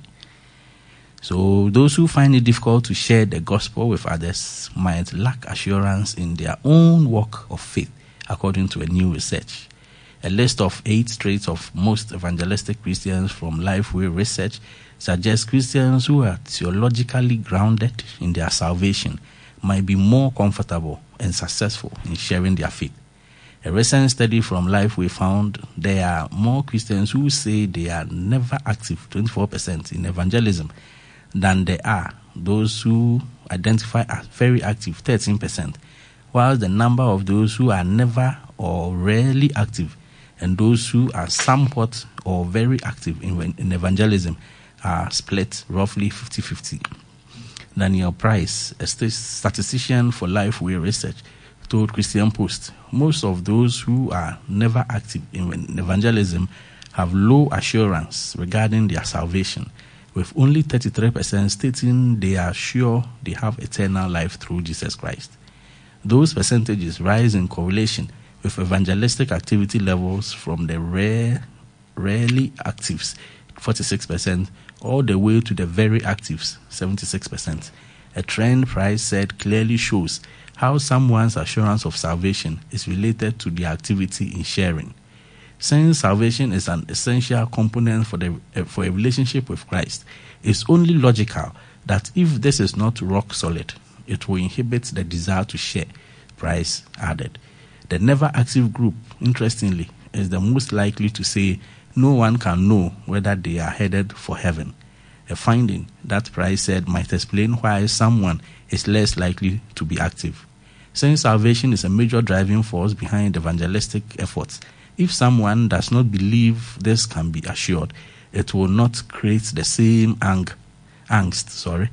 So those who find it difficult to share the gospel with others might lack assurance in their own walk of faith, according to a new research. A list of 8 traits of most evangelistic Christians from Lifeway Research suggests Christians who are theologically grounded in their salvation might be more comfortable and successful in sharing their faith. A recent study from Lifeway found there are more Christians who say they are never active, 24%, in evangelism, than there are those who identify as very active, 13%, while the number of those who are never or rarely active and those who are somewhat or very active in evangelism are split roughly 50-50. Daniel Price, a statistician for Lifeway Research, told Christian Post, most of those who are never active in evangelism have low assurance regarding their salvation, with only 33% stating they are sure they have eternal life through Jesus Christ. Those percentages rise in correlation with evangelistic activity levels from the rarely actives, 46%, all the way to the very actives, 76%. A trend, Price said, clearly shows how someone's assurance of salvation is related to their activity in sharing. Since salvation is an essential component for a relationship with Christ, it's only logical that if this is not rock solid, it will inhibit the desire to share, Price added. The never active group, interestingly, is the most likely to say no one can know whether they are headed for heaven. A finding that Price said might explain why someone is less likely to be active. Since salvation is a major driving force behind evangelistic efforts, if someone does not believe this can be assured, it will not create the same angst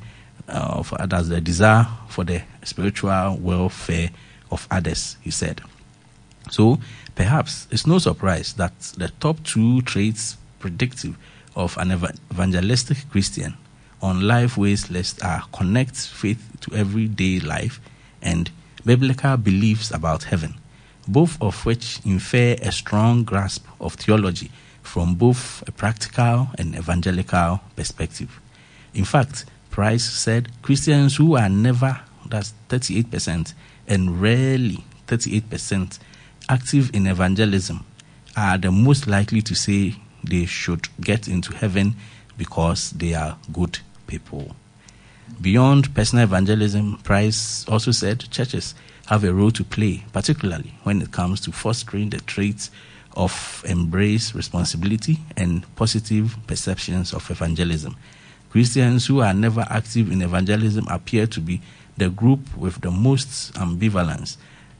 as the desire for the spiritual welfare of others, he said. So, perhaps it's no surprise that the top 2 traits predictive of an evangelistic Christian on Lifeway's list are connect faith to everyday life and biblical beliefs about heaven, both of which infer a strong grasp of theology from both a practical and evangelical perspective. In fact, Price said Christians who are never, that's 38%, and rarely 38%, active in evangelism are the most likely to say they should get into heaven because they are good people. Beyond personal evangelism, Price also said churches have a role to play, particularly when it comes to fostering the traits of embrace responsibility and positive perceptions of evangelism. Christians who are never active in evangelism appear to be the group with the most ambivalence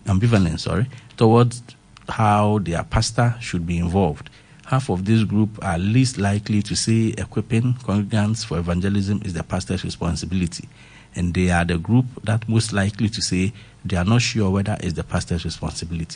towards how their pastor should be involved. Half of this group are least likely to say equipping congregants for evangelism is the pastor's responsibility, and they are the group that most likely to say they are not sure whether it's the pastor's responsibility.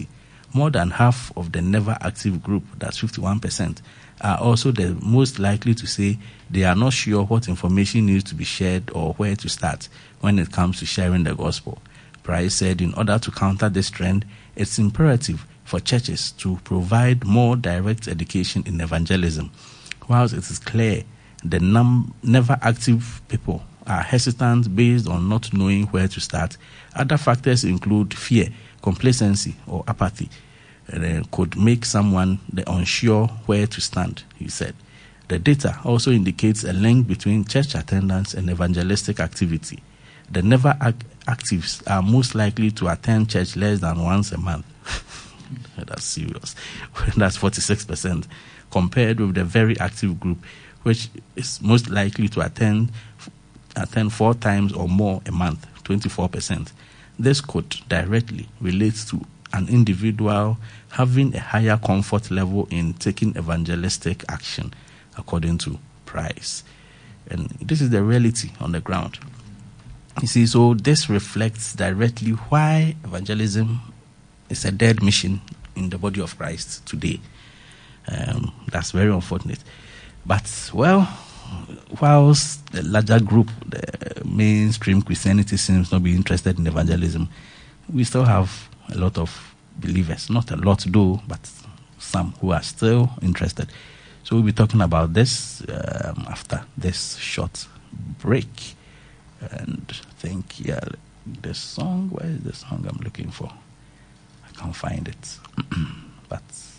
more than half of the never active group, that's 51%, are also the most likely to say they are not sure what information needs to be shared or where to start when it comes to sharing the gospel. Price said in order to counter this trend, it's imperative for churches to provide more direct education in evangelism. Whilst it is clear the never active people are hesitant based on not knowing where to start, other factors include fear, complacency, or apathy. Could make someone unsure where to stand, he said. The data also indicates a link between church attendance and evangelistic activity. The never actives are most likely to attend church less than once a month. That's serious. That's 46%, compared with the very active group, which is most likely to attend 4 times or more a month, 24%. This could directly relate to an individual having a higher comfort level in taking evangelistic action, according to Price. And this is the reality on the ground. You see, so this reflects directly why evangelism is a dead mission in the body of Christ today. That's very unfortunate. But, well, whilst the larger group, the mainstream Christianity, seems not be interested in evangelism, we still have a lot of believers. Not a lot, though, but some who are still interested. So we'll be talking about this after this short break. And I think, the song, where is the song I'm looking for? I can't find it. But,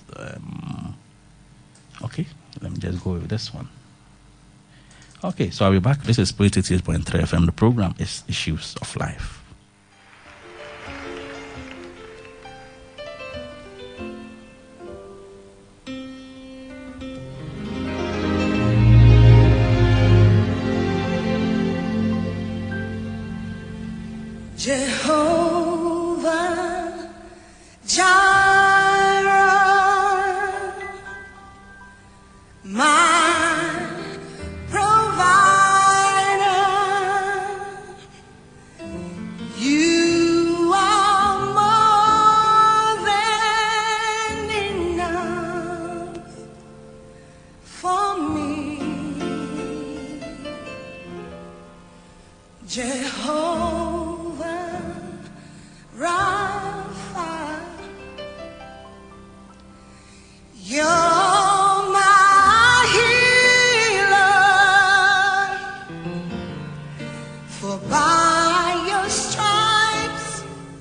okay, let me just go with this one. Okay, so I'll be back. This is Spirit 88.3 FM. The program is Issues of Life. Jehovah Jireh, my provider, you are more than enough for me. Jehovah Rapha, you're my healer, for by your stripes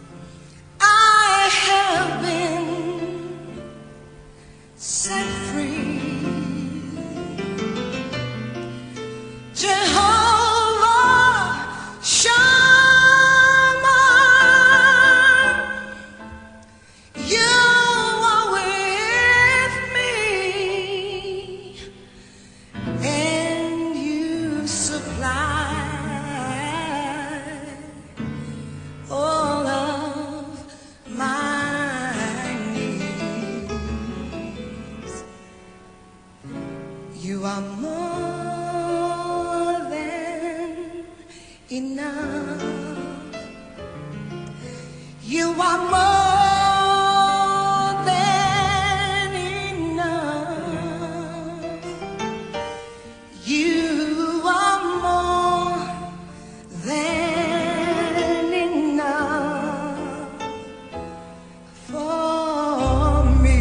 I have been set free. Jehovah Shammah, you are with me, and you supply all of my needs. You are more than enough. You are more than enough. You are more than enough for me.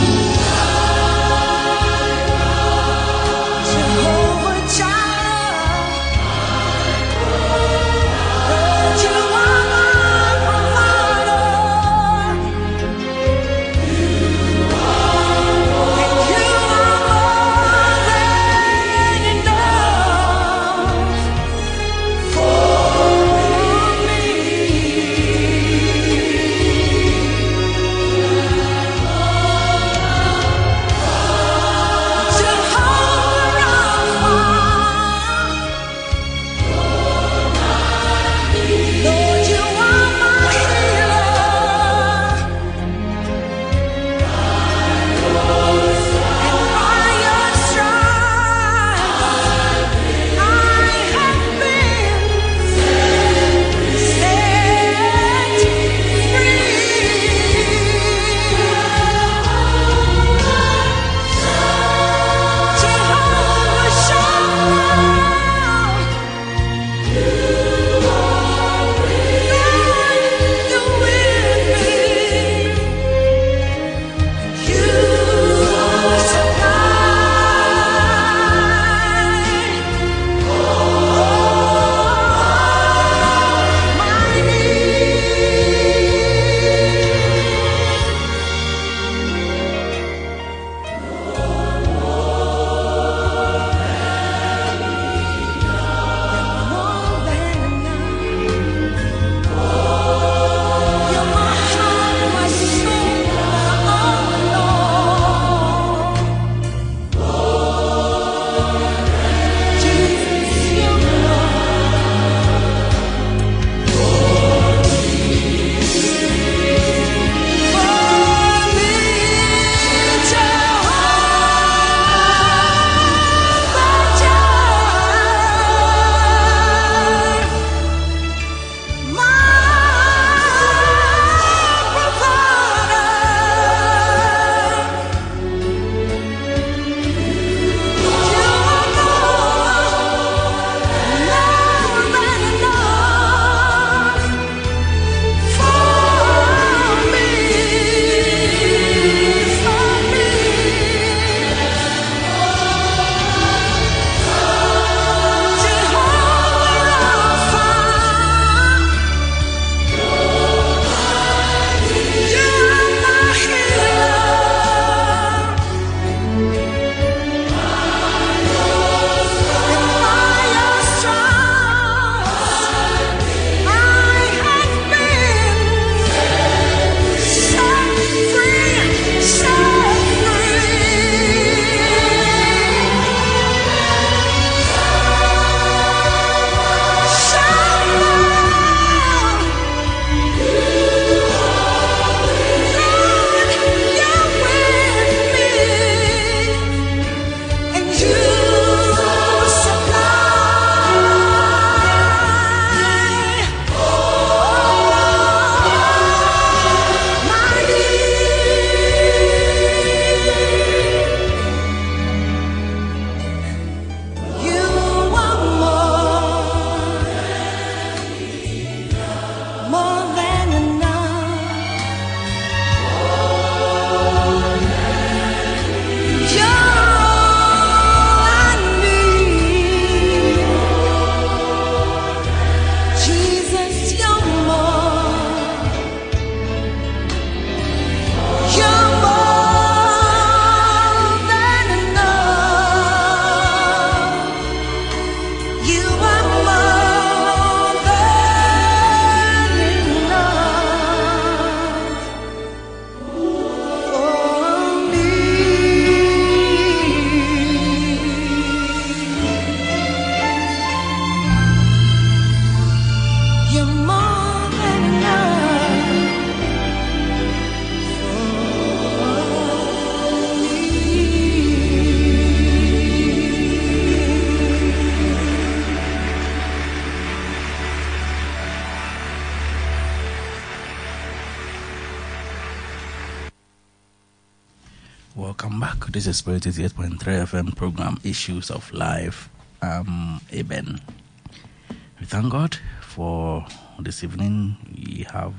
Jehovah Jireh, This is Spirit 88.3 FM program, Issues of Life. Eben. We thank God for this evening. We have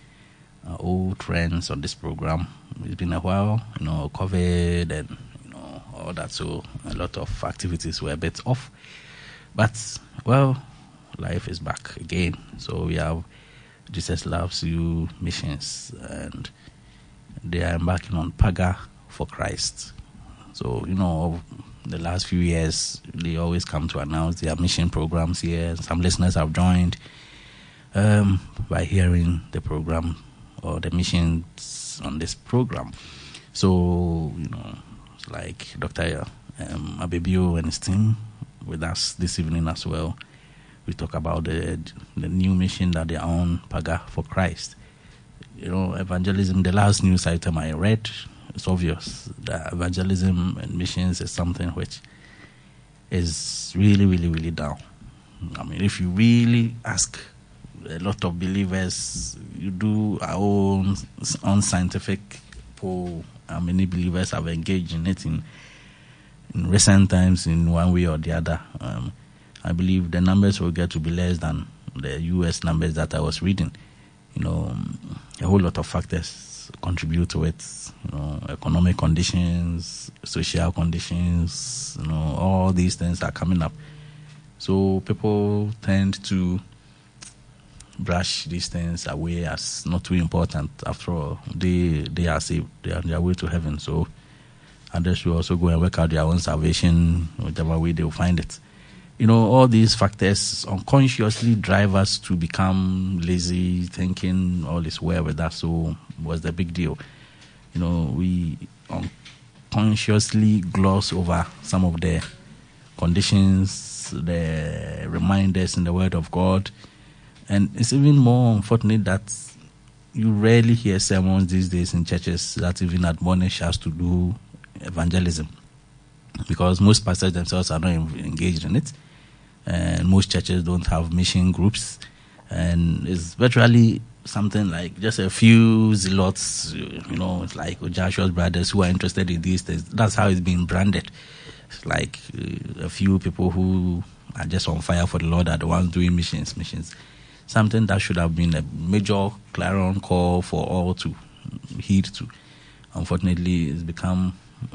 old friends on this program. It's been a while, COVID and all that, so a lot of activities were a bit off. But, well, life is back again. So we have Jesus Loves You missions, and they are embarking on Paga for Christ. So, the last few years, they always come to announce their mission programs here. Some listeners have joined by hearing the program or the missions on this program. So, like Dr. Abebio and his team with us this evening as well. We talk about the new mission that they are on, Paga for Christ. Evangelism, the last news item I read, it's obvious that evangelism and missions is something which is really, really, really down. I mean, if you really ask a lot of believers, you do our own unscientific poll, how many believers have engaged in it in recent times in one way or the other. I believe the numbers will get to be less than the US numbers that I was reading. A whole lot of factors contribute to it. Economic conditions, social conditions, all these things are coming up. So people tend to brush these things away as not too important. After all, they are saved. They are on their way to heaven. So others will also go and work out their own salvation, whichever way they will find it. All these factors unconsciously drive us to become lazy, thinking all is well with us. So what's the big deal? We unconsciously gloss over some of the conditions, the reminders in the Word of God. And it's even more unfortunate that you rarely hear sermons these days in churches that even admonish us to do evangelism, because most pastors themselves are not engaged in it, and most churches don't have mission groups, and it's virtually something like just a few zealots, it's like Joshua's brothers who are interested in these things. That's how it's been branded. It's like a few people who are just on fire for the Lord are the ones doing missions. Something that should have been a major clarion call for all to heed to. Unfortunately, it's become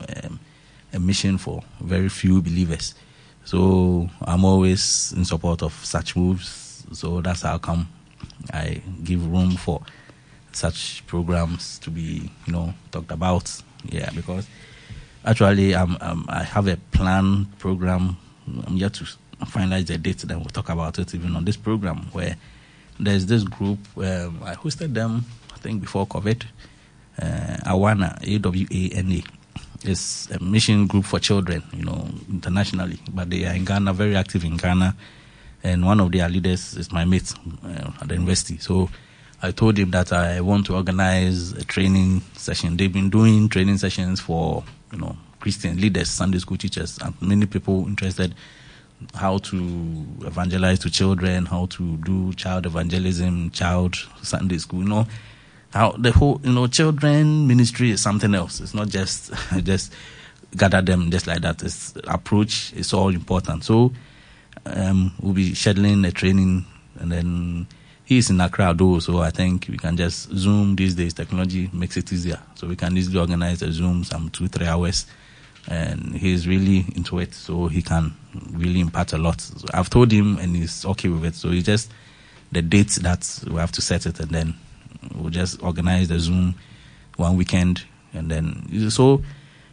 a mission for very few believers. So I'm always in support of such moves. So that's how come I give room for such programs to be, talked about. Yeah, because actually I have a planned program. I'm yet to finalize the date, then we'll talk about it even on this program, where there's this group. I hosted them, I think, before COVID. Awana, AWANA. It's a mission group for children, internationally. But they are in Ghana, very active in Ghana. And one of their leaders is my mate at the university. So I told him that I want to organize a training session. They've been doing training sessions for, Christian leaders, Sunday school teachers, and many people interested how to evangelize to children, how to do child evangelism, child Sunday school, how the whole, children ministry is something else. It's not just gather them just like that. It's approach is all important. So we'll be scheduling a training, and then he's in Accra though, so I think we can just Zoom these days. Technology makes it easier. So we can easily organize a Zoom, some 2-3 hours. And he's really into it, so he can really impart a lot. So I've told him, and he's okay with it. So it's just the dates that we have to set it, and then we'll just organize the Zoom one weekend, and then so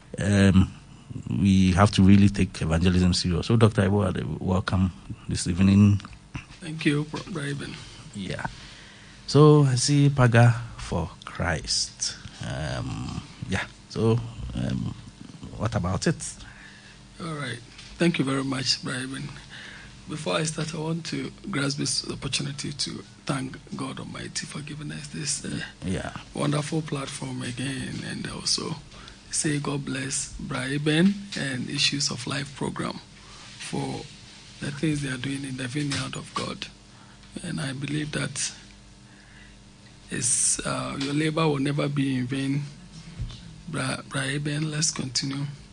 we have to really take evangelism serious. So, Dr. Ibo, welcome this evening. Thank you, Brother Eben. Yeah. So I see Paga for Christ. So. What about it? All right. Thank you very much, Brian. Before I start, I want to grasp this opportunity to thank God Almighty for giving us this wonderful platform again, and also say God bless Brian and Issues of Life program for the things they are doing in the vineyard of God. And I believe that your labor will never be in vain. Brian, let's continue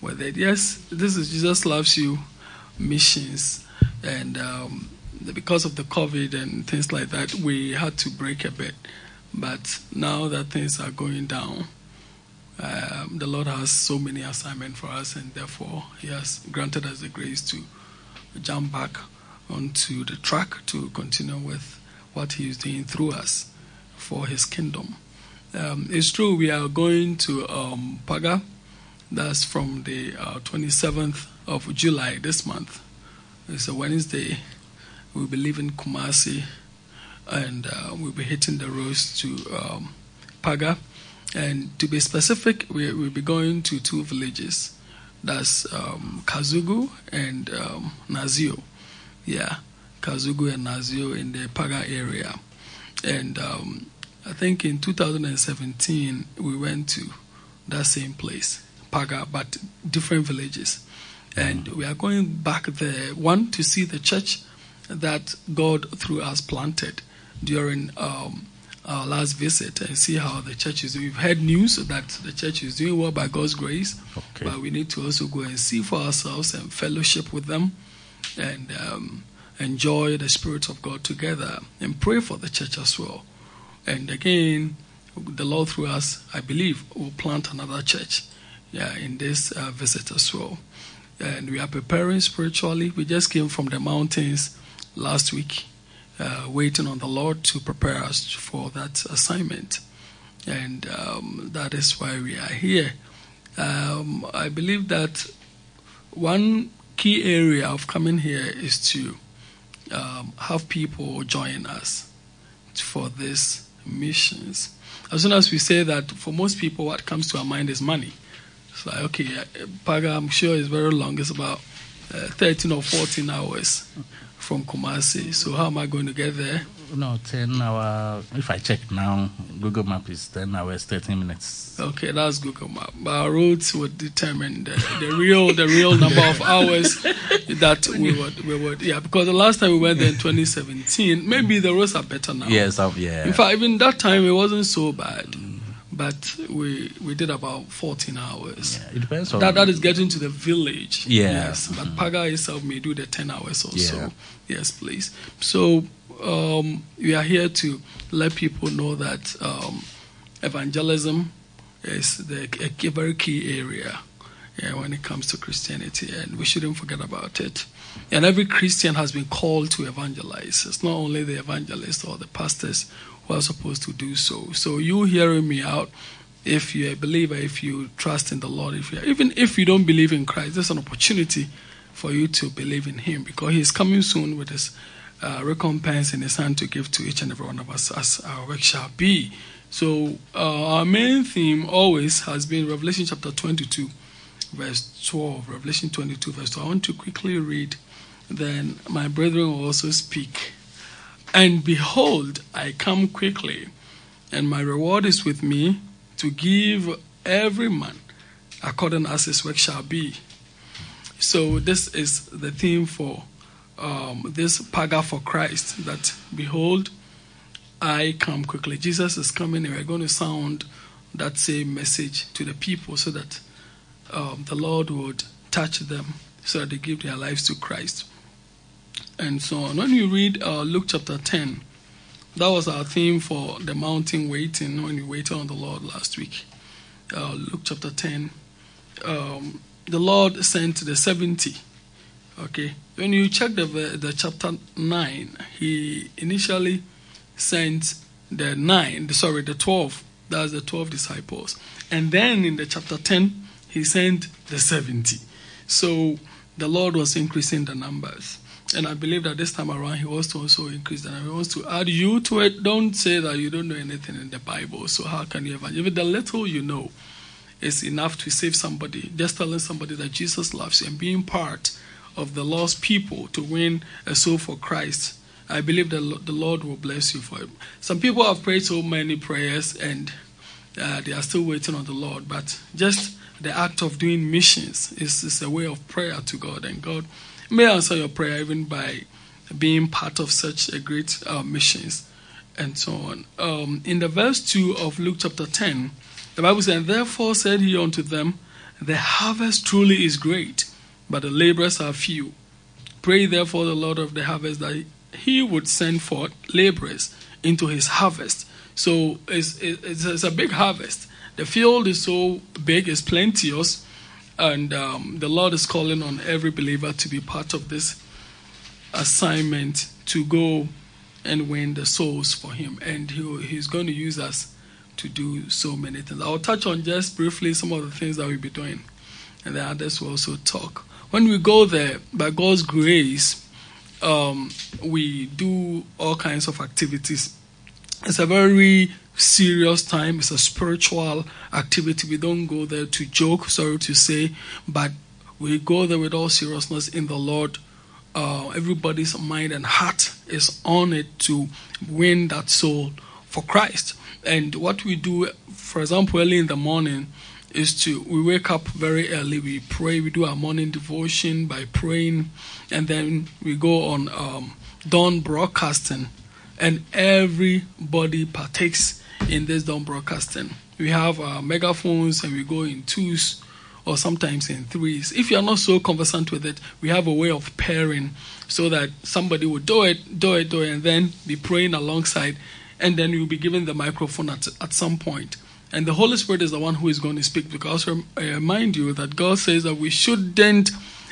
with it. Yes, this is Jesus Loves You missions, and because of the COVID and things like that, we had to break a bit. But now that things are going down, the Lord has so many assignments for us, and therefore He has granted us the grace to jump back onto the track to continue with what He is doing through us for His kingdom. It's true, we are going to Paga. That's from the 27th of July this month. It's a Wednesday. We'll be leaving Kumasi, and we'll be hitting the roads to Paga. And to be specific, we'll be going to 2 villages. That's Kazugu and Nazio. Yeah, Kazugu and Nazio in the Paga area. And I think in 2017, we went to that same place, Paga, but different villages. And we are going back there, one, to see the church that God, through us, planted during our last visit, and see how the church is doing. We've heard news that the church is doing well by God's grace, but we need to also go and see for ourselves and fellowship with them and enjoy the Spirit of God together and pray for the church as well. And again, the Lord, through us, I believe, will plant another church in this visit as well. And we are preparing spiritually. We just came from the mountains last week, waiting on the Lord to prepare us for that assignment. And that is why we are here. I believe that one key area of coming here is to have people join us for these missions. As soon as we say that, for most people, what comes to our mind is money. It's like, okay, Paga, I'm sure it's very long. It's about 13 or 14 hours from Kumasi. So how am I going to get there? No, 10 hours. If I check now, Google Map is 10 hours, 13 minutes. Okay, that's Google Map. But our roads would determine the real number of hours that we would. Yeah, because the last time we went there in 2017, maybe the roads are better now. Yes, yeah. In fact, even that time it wasn't so bad. But we did about 14 hours. Yeah, it depends on... That is getting to the village. Yeah. Yes, but Paga itself may do the 10 hours or so. Yes, please. So we are here to let people know that evangelism is a very key area when it comes to Christianity, and we shouldn't forget about it. And every Christian has been called to evangelize. It's not only the evangelists or the pastors who are supposed to do so. So you hearing me out, if you're a believer, if you trust in the Lord, even if you don't believe in Christ, there's an opportunity for you to believe in Him, because He is coming soon with His recompense in His hand to give to each and every one of us as our work shall be. So our main theme always has been Revelation chapter 22, verse 12. Revelation 22, verse 12. I want to quickly read, then my brethren will also speak. And behold, I come quickly, and my reward is with me, to give every man according as his work shall be. So this is the theme for this Paga for Christ, that behold, I come quickly. Jesus is coming, and we're going to sound that same message to the people so that the Lord would touch them so that they give their lives to Christ. And so on. When you read Luke chapter 10, that was our theme for the mountain waiting, when we waited on the Lord last week. Luke chapter 10, the Lord sent the 70. Okay, when you check the chapter 9, He initially sent the 12. That's the 12 disciples. And then in the chapter 10, He sent the 70. So the Lord was increasing the numbers. And I believe that this time around He wants to also increase them. He wants to add you to it. Don't say that you don't know anything in the Bible. So how can you evangelize? Even the little you know is enough to save somebody. Just telling somebody that Jesus loves you and being part of the lost people to win a soul for Christ. I believe that the Lord will bless you for it. Some people have prayed so many prayers and they are still waiting on the Lord. But just the act of doing missions is a way of prayer to God. And God may answer your prayer even by being part of such a great missions and so on. In the verse 2 of Luke chapter 10, the Bible says, "Therefore said He unto them, The harvest truly is great, but the laborers are few. Pray therefore the Lord of the harvest that he would send forth laborers into his harvest. So it's a big harvest. The field is so big, it's plenteous, and the Lord is calling on every believer to be part of this assignment to go and win the souls for him. And he's going to use us to do so many things. I'll touch on just briefly some of the things that we'll be doing, and the others will also talk. When we go there, by God's grace, we do all kinds of activities. It's a very serious time. It's a spiritual activity. We don't go there to joke, sorry to say, but we go there with all seriousness in the Lord. Everybody's mind and heart is on it to win that soul for Christ. And what we do, for example, early in the morning, is we wake up very early, we pray, we do our morning devotion by praying, and then we go on dawn broadcasting, and everybody partakes in this dawn broadcasting. We have megaphones, and we go in twos or sometimes in threes. If you are not so conversant with it, we have a way of pairing so that somebody will do it, and then be praying alongside, and then you'll be given the microphone at some point. And the Holy Spirit is the one who is going to speak, because I remind you that God says that we shouldn't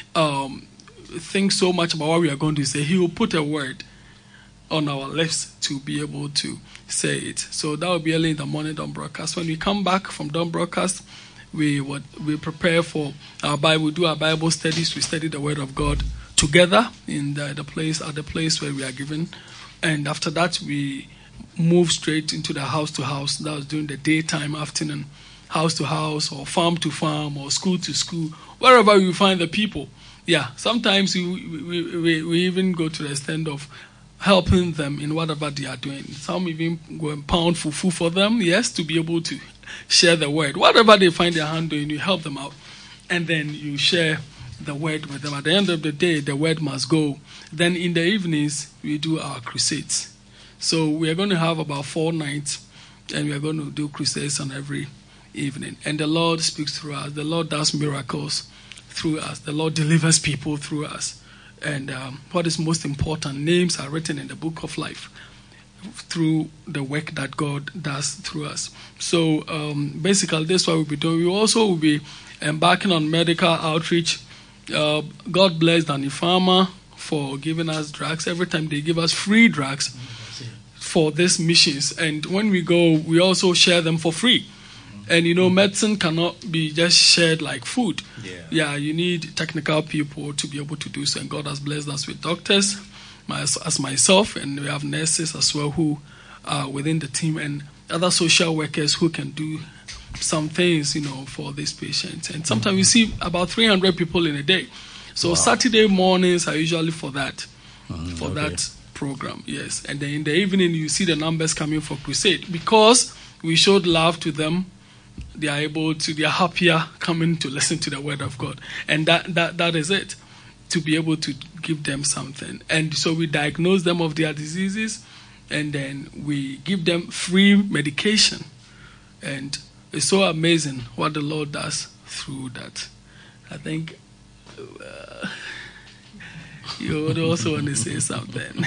think so much about what we are going to say. He will put a word on our lips to be able to say it. So that will be early in the morning dawn broadcast. When we come back from dawn broadcast, we prepare for our Bible. We do our Bible studies. We study the Word of God together in the place where we are given. And after that, we move straight into the house to house. That was during the daytime, afternoon, house to house, or farm to farm, or school to school, wherever we find the people. Yeah, sometimes we even go to the extent of helping them in whatever they are doing. Some even go and pound fufu for them, yes, to be able to share the word. Whatever they find their hand doing, you help them out, and then you share the word with them. At the end of the day, the word must go. Then in the evenings, we do our crusades. So we are going to have about 4 nights, and we are going to do crusades on every evening. And the Lord speaks through us. The Lord does miracles through us. The Lord delivers people through us. And what is most important, names are written in the book of life through the work that God does through us. So basically, this is what we'll be doing. We also will be embarking on medical outreach. God bless Danny Farmer for giving us drugs. Every time they give us free drugs for these missions. And when we go, we also share them for free. And medicine cannot be just shared like food. Yeah, you need technical people to be able to do so. And God has blessed us with doctors, as myself, and we have nurses as well who are within the team, and other social workers who can do some things, for these patients. And sometimes we see about 300 people in a day. So Saturday mornings are usually for that, that program, yes. And then in the evening, you see the numbers coming for crusade. Because we showed love to them, they are happier coming to listen to the word of God. And that is it, to be able to give them something. And so we diagnose them of their diseases, and then we give them free medication. And it's so amazing what the Lord does through that. I think you would also want to say something.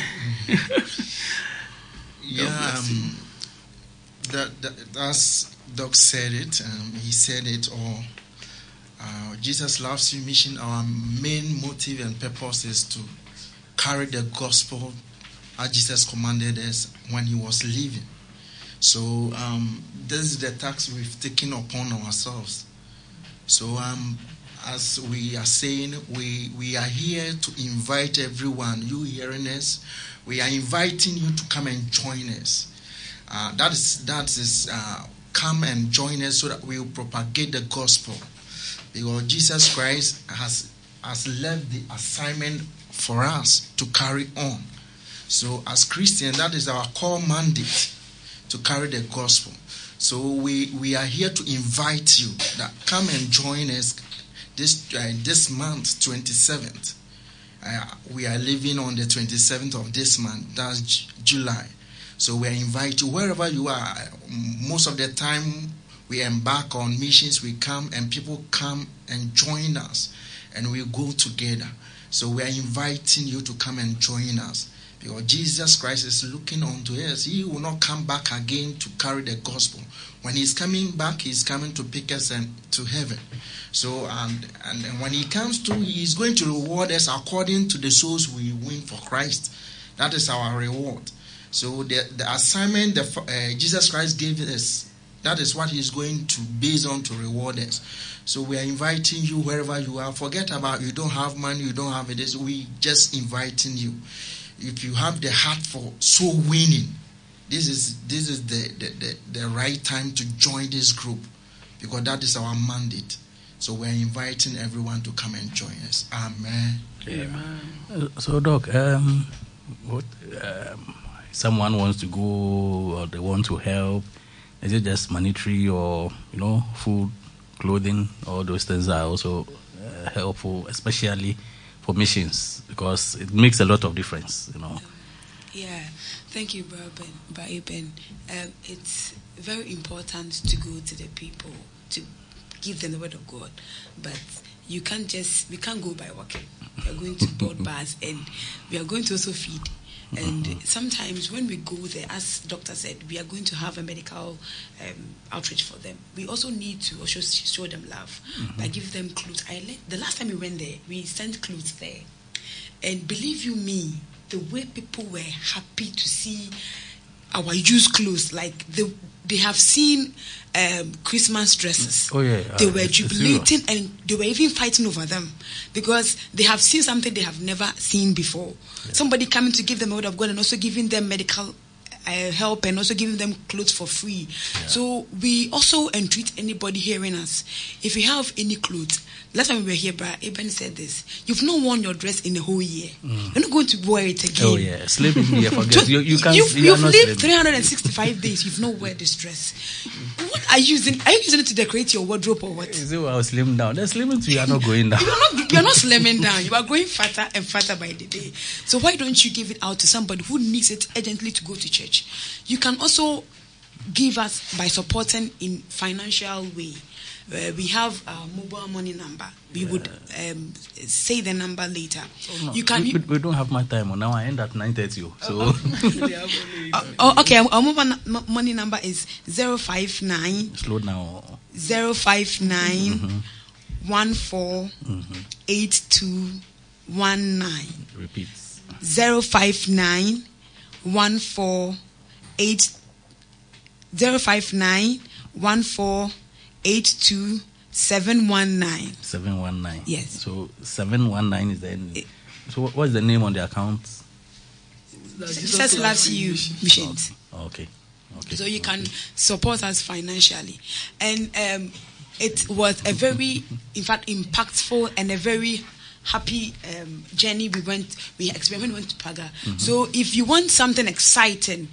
That's Doc said it. He said it all. Jesus Loves You mission, our main motive and purpose is to carry the gospel as Jesus commanded us when he was living. So this is the task we've taken upon ourselves. So as we are saying, we are here to invite everyone, you hearing us, we are inviting you to come and join us. That is come and join us so that we will propagate the gospel. Because Jesus Christ has left the assignment for us to carry on. So as Christians, that is our core mandate, to carry the gospel. So we are here to invite you that come and join us this month, 27th. We are living on the 27th of this month, that's July. So we invite you wherever you are. Most of the time, we embark on missions, we come and people come and join us and we go together. So we are inviting you to come and join us. Because Jesus Christ is looking unto us. He will not come back again to carry the gospel. When he's coming back, he's coming to pick us to heaven. So, and when he comes to, he's going to reward us according to the souls we win for Christ. That is our reward. So the assignment that Jesus Christ gave us, that is what he's going to base on to reward us. So we are inviting you wherever you are. Forget about you don't have money, you don't have this. We just inviting you. If you have the heart for soul winning, this is the right time to join this group, because that is our mandate. So we are inviting everyone to come and join us. Amen. Amen. So, Doc, what someone wants to go or they want to help? Is it just monetary or food, clothing? All those things are also helpful, especially for missions, because it makes a lot of difference, Yeah, thank you, Brother Eben. It's very important to go to the people, to give them the word of God, but we can't go by walking. We are going to board bars and we are going to also feed. And sometimes when we go there, as Doctor said, we are going to have a medical outreach for them. We also need to also show them love by giving them clothes. The last time we went there, we sent clothes there. And believe you me, the way people were happy to see our used clothes, like they have seen Christmas dresses. Oh yeah, they were jubilating and they were even fighting over them because they have seen something they have never seen before. Yeah. Somebody coming to give them the word of God and also giving them medical help and also giving them clothes for free. Yeah. So we also entreat anybody hearing us, if you have any clothes. Last time we were here, Brother Eben said this: you've not worn your dress in a whole year. You're not going to wear it again. Oh yeah, sleeping here. Forget you can't. You've lived 365 days. You've not wear this dress. What are you using? Are you using it to decorate your wardrobe or what? Is it I was slimming down? They're slimming too. You are not going down. You're not slimming down. You are going fatter and fatter by the day. So why don't you give it out to somebody who needs it urgently to go to church? You can also give us by supporting in financial way. We have a mobile money number. We would say the number later. Oh, no. You can. We don't have my time. Now I end at 9:30. So. Okay. Our mobile money number is 059. Slow down. 059 14 8219. Repeat. 059 14 82719. 719. Yes. So 719 is the end. So what's the name on the account? Jesus Loves You Missions. Okay. So you can support us financially, and it was a very, in fact, impactful and a very happy journey we experienced when we went to Paga. So if you want something exciting,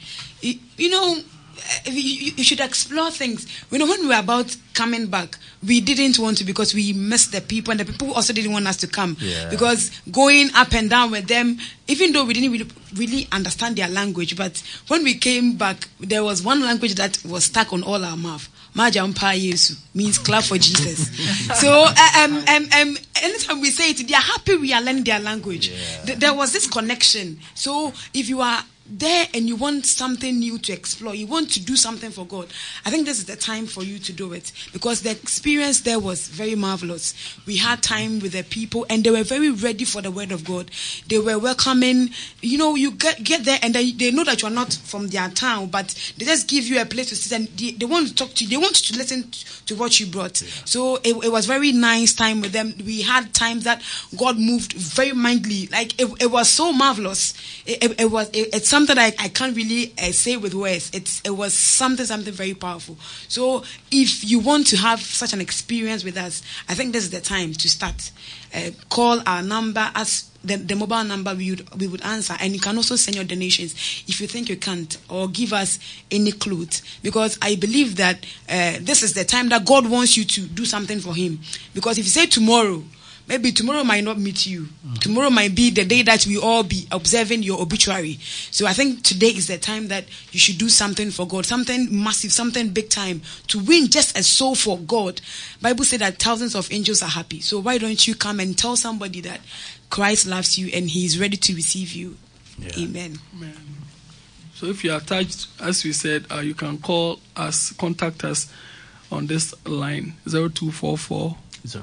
you should explore things. When we were about coming back, we didn't want to because we missed the people, and the people also didn't want us to come. Yeah. Because going up and down with them, even though we didn't really understand their language, but when we came back, there was one language that was stuck on all our mouth. Majampa Yesu means clap for Jesus. So anytime we say it, they are happy we are learning their language. Yeah. There was this connection. So if you are there and you want something new to explore, you want to do something for God, I think this is the time for you to do it, because the experience there was very marvelous. We had time with the people and they were very ready for the word of God. They were welcoming. You get there and they know that you are not from their town, but they just give you a place to sit and they want to talk to you. They want to listen to what you brought. Yeah. So it was very nice time with them. We had times that God moved very mightily. Like it was so marvelous. It's something I can't really say with words. It was something very powerful. So if you want to have such an experience with us, I think this is the time to start. Call our number, as the mobile number we would answer, and you can also send your donations if you think you can't, or give us any clothes, because I believe that this is the time that God wants you to do something for Him. Because if you say tomorrow, maybe tomorrow might not meet you. Tomorrow might be the day that we all be observing your obituary. So I think today is the time that you should do something for God, something massive, something big time, to win just a soul for God. Bible said that thousands of angels are happy. So why don't you come and tell somebody that Christ loves you and he is ready to receive you? Yeah. Amen. Amen. So if you are touched, as we said, you can contact us on this line, 0244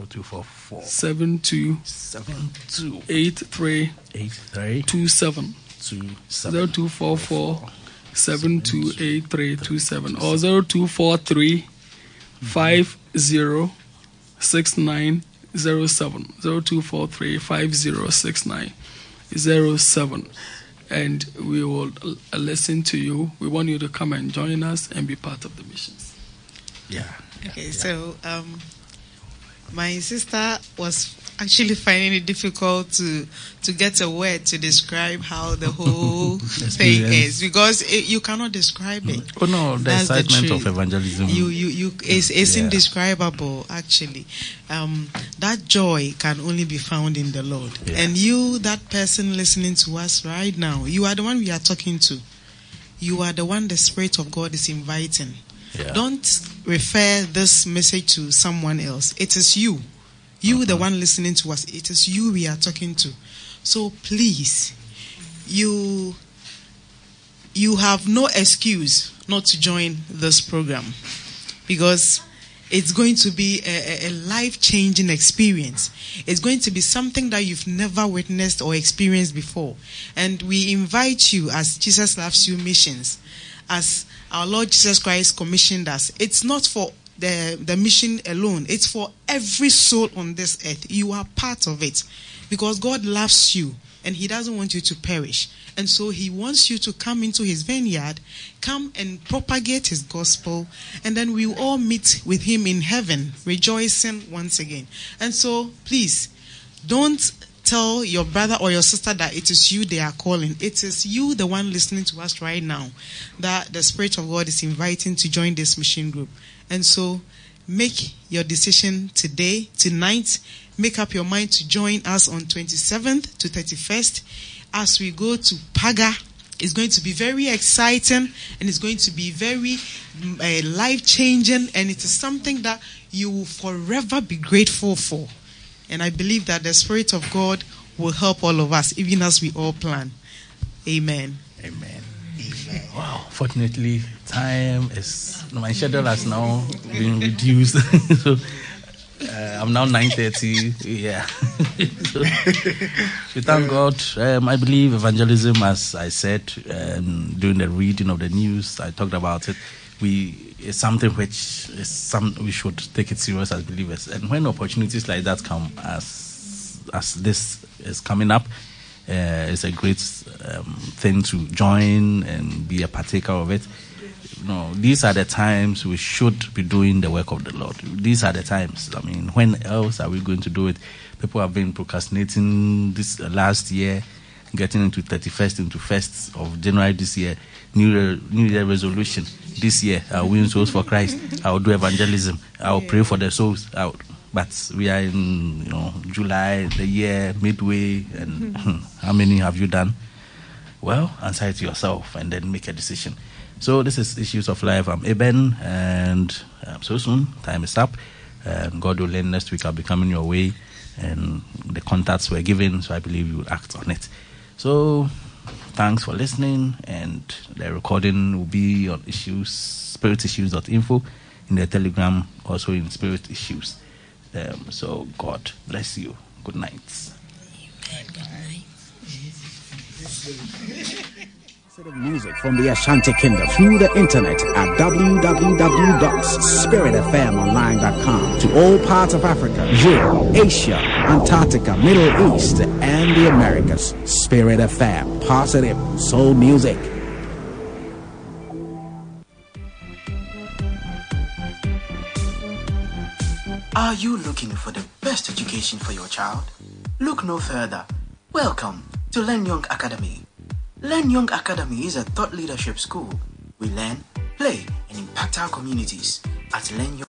72 83 27 0244 728327 or 0243 506907 0243 506907, and we will listen to you. We want you to come and join us and be part of the missions. Okay, so my sister was actually finding it difficult to get a word to describe how the whole thing is, because you cannot describe it. Oh no, the excitement of evangelism. It's indescribable actually. That joy can only be found in the Lord. Yeah. And you, that person listening to us right now, you are the one we are talking to. You are the one the Spirit of God is inviting. Yeah. Don't refer this message to someone else. It is you. You, the one listening to us. It is you we are talking to. So please, you have no excuse not to join this program, because it's going to be a life-changing experience. It's going to be something that you've never witnessed or experienced before. And we invite you, as Jesus Loves You Missions, as our Lord Jesus Christ commissioned us. It's not for the mission alone. It's for every soul on this earth. You are part of it, because God loves you and he doesn't want you to perish. And so he wants you to come into his vineyard, come and propagate his gospel, and then we will all meet with him in heaven, rejoicing once again. And so please, don't tell your brother or your sister that it is you they are calling. It is you, the one listening to us right now, that the Spirit of God is inviting to join this mission group. And so make your decision today, tonight. Make up your mind to join us on 27th to 31st as we go to Paga. It's going to be very exciting, and it's going to be very life-changing, and it is something that you will forever be grateful for. And I believe that the Spirit of God will help all of us, even as we all plan. Amen. Amen. Wow. Fortunately, my schedule has now been reduced. So I'm now 9:30. Yeah. So, we thank God. I believe evangelism, as I said during the reading of the news, I talked about it. It's something which is we should take it serious as believers. And when opportunities like that come, as this is coming up, it's a great thing to join and be a partaker of it. These are the times we should be doing the work of the Lord. These are the times. I mean, when else are we going to do it? People have been procrastinating this last year, getting into 31st, into 1st of January this year. New Year resolution this year: I'll win souls for Christ. I'll do evangelism. I'll pray for the souls. But we are in July, the year midway, and how many have you done? Well, answer it yourself and then make a decision. So this is Issues of Life. I'm Eben, and so soon time is up. God willing, next week I'll be coming your way, and the contacts were given, so I believe you will act on it. So thanks for listening, and the recording will be on spiritissues.info, in the Telegram, also in Spirit Issues. So God bless you. Good night. Music from the Ashanti Kingdom through the internet at www.spiritfmonline.com to all parts of Africa, Europe, Asia, Antarctica, Middle East, and the Americas. Spirit FM, positive soul music. Are you looking for the best education for your child? Look no further. Welcome to Len Young Academy. Len Young Academy is a thought leadership school. We learn, play, and impact our communities at Len Young.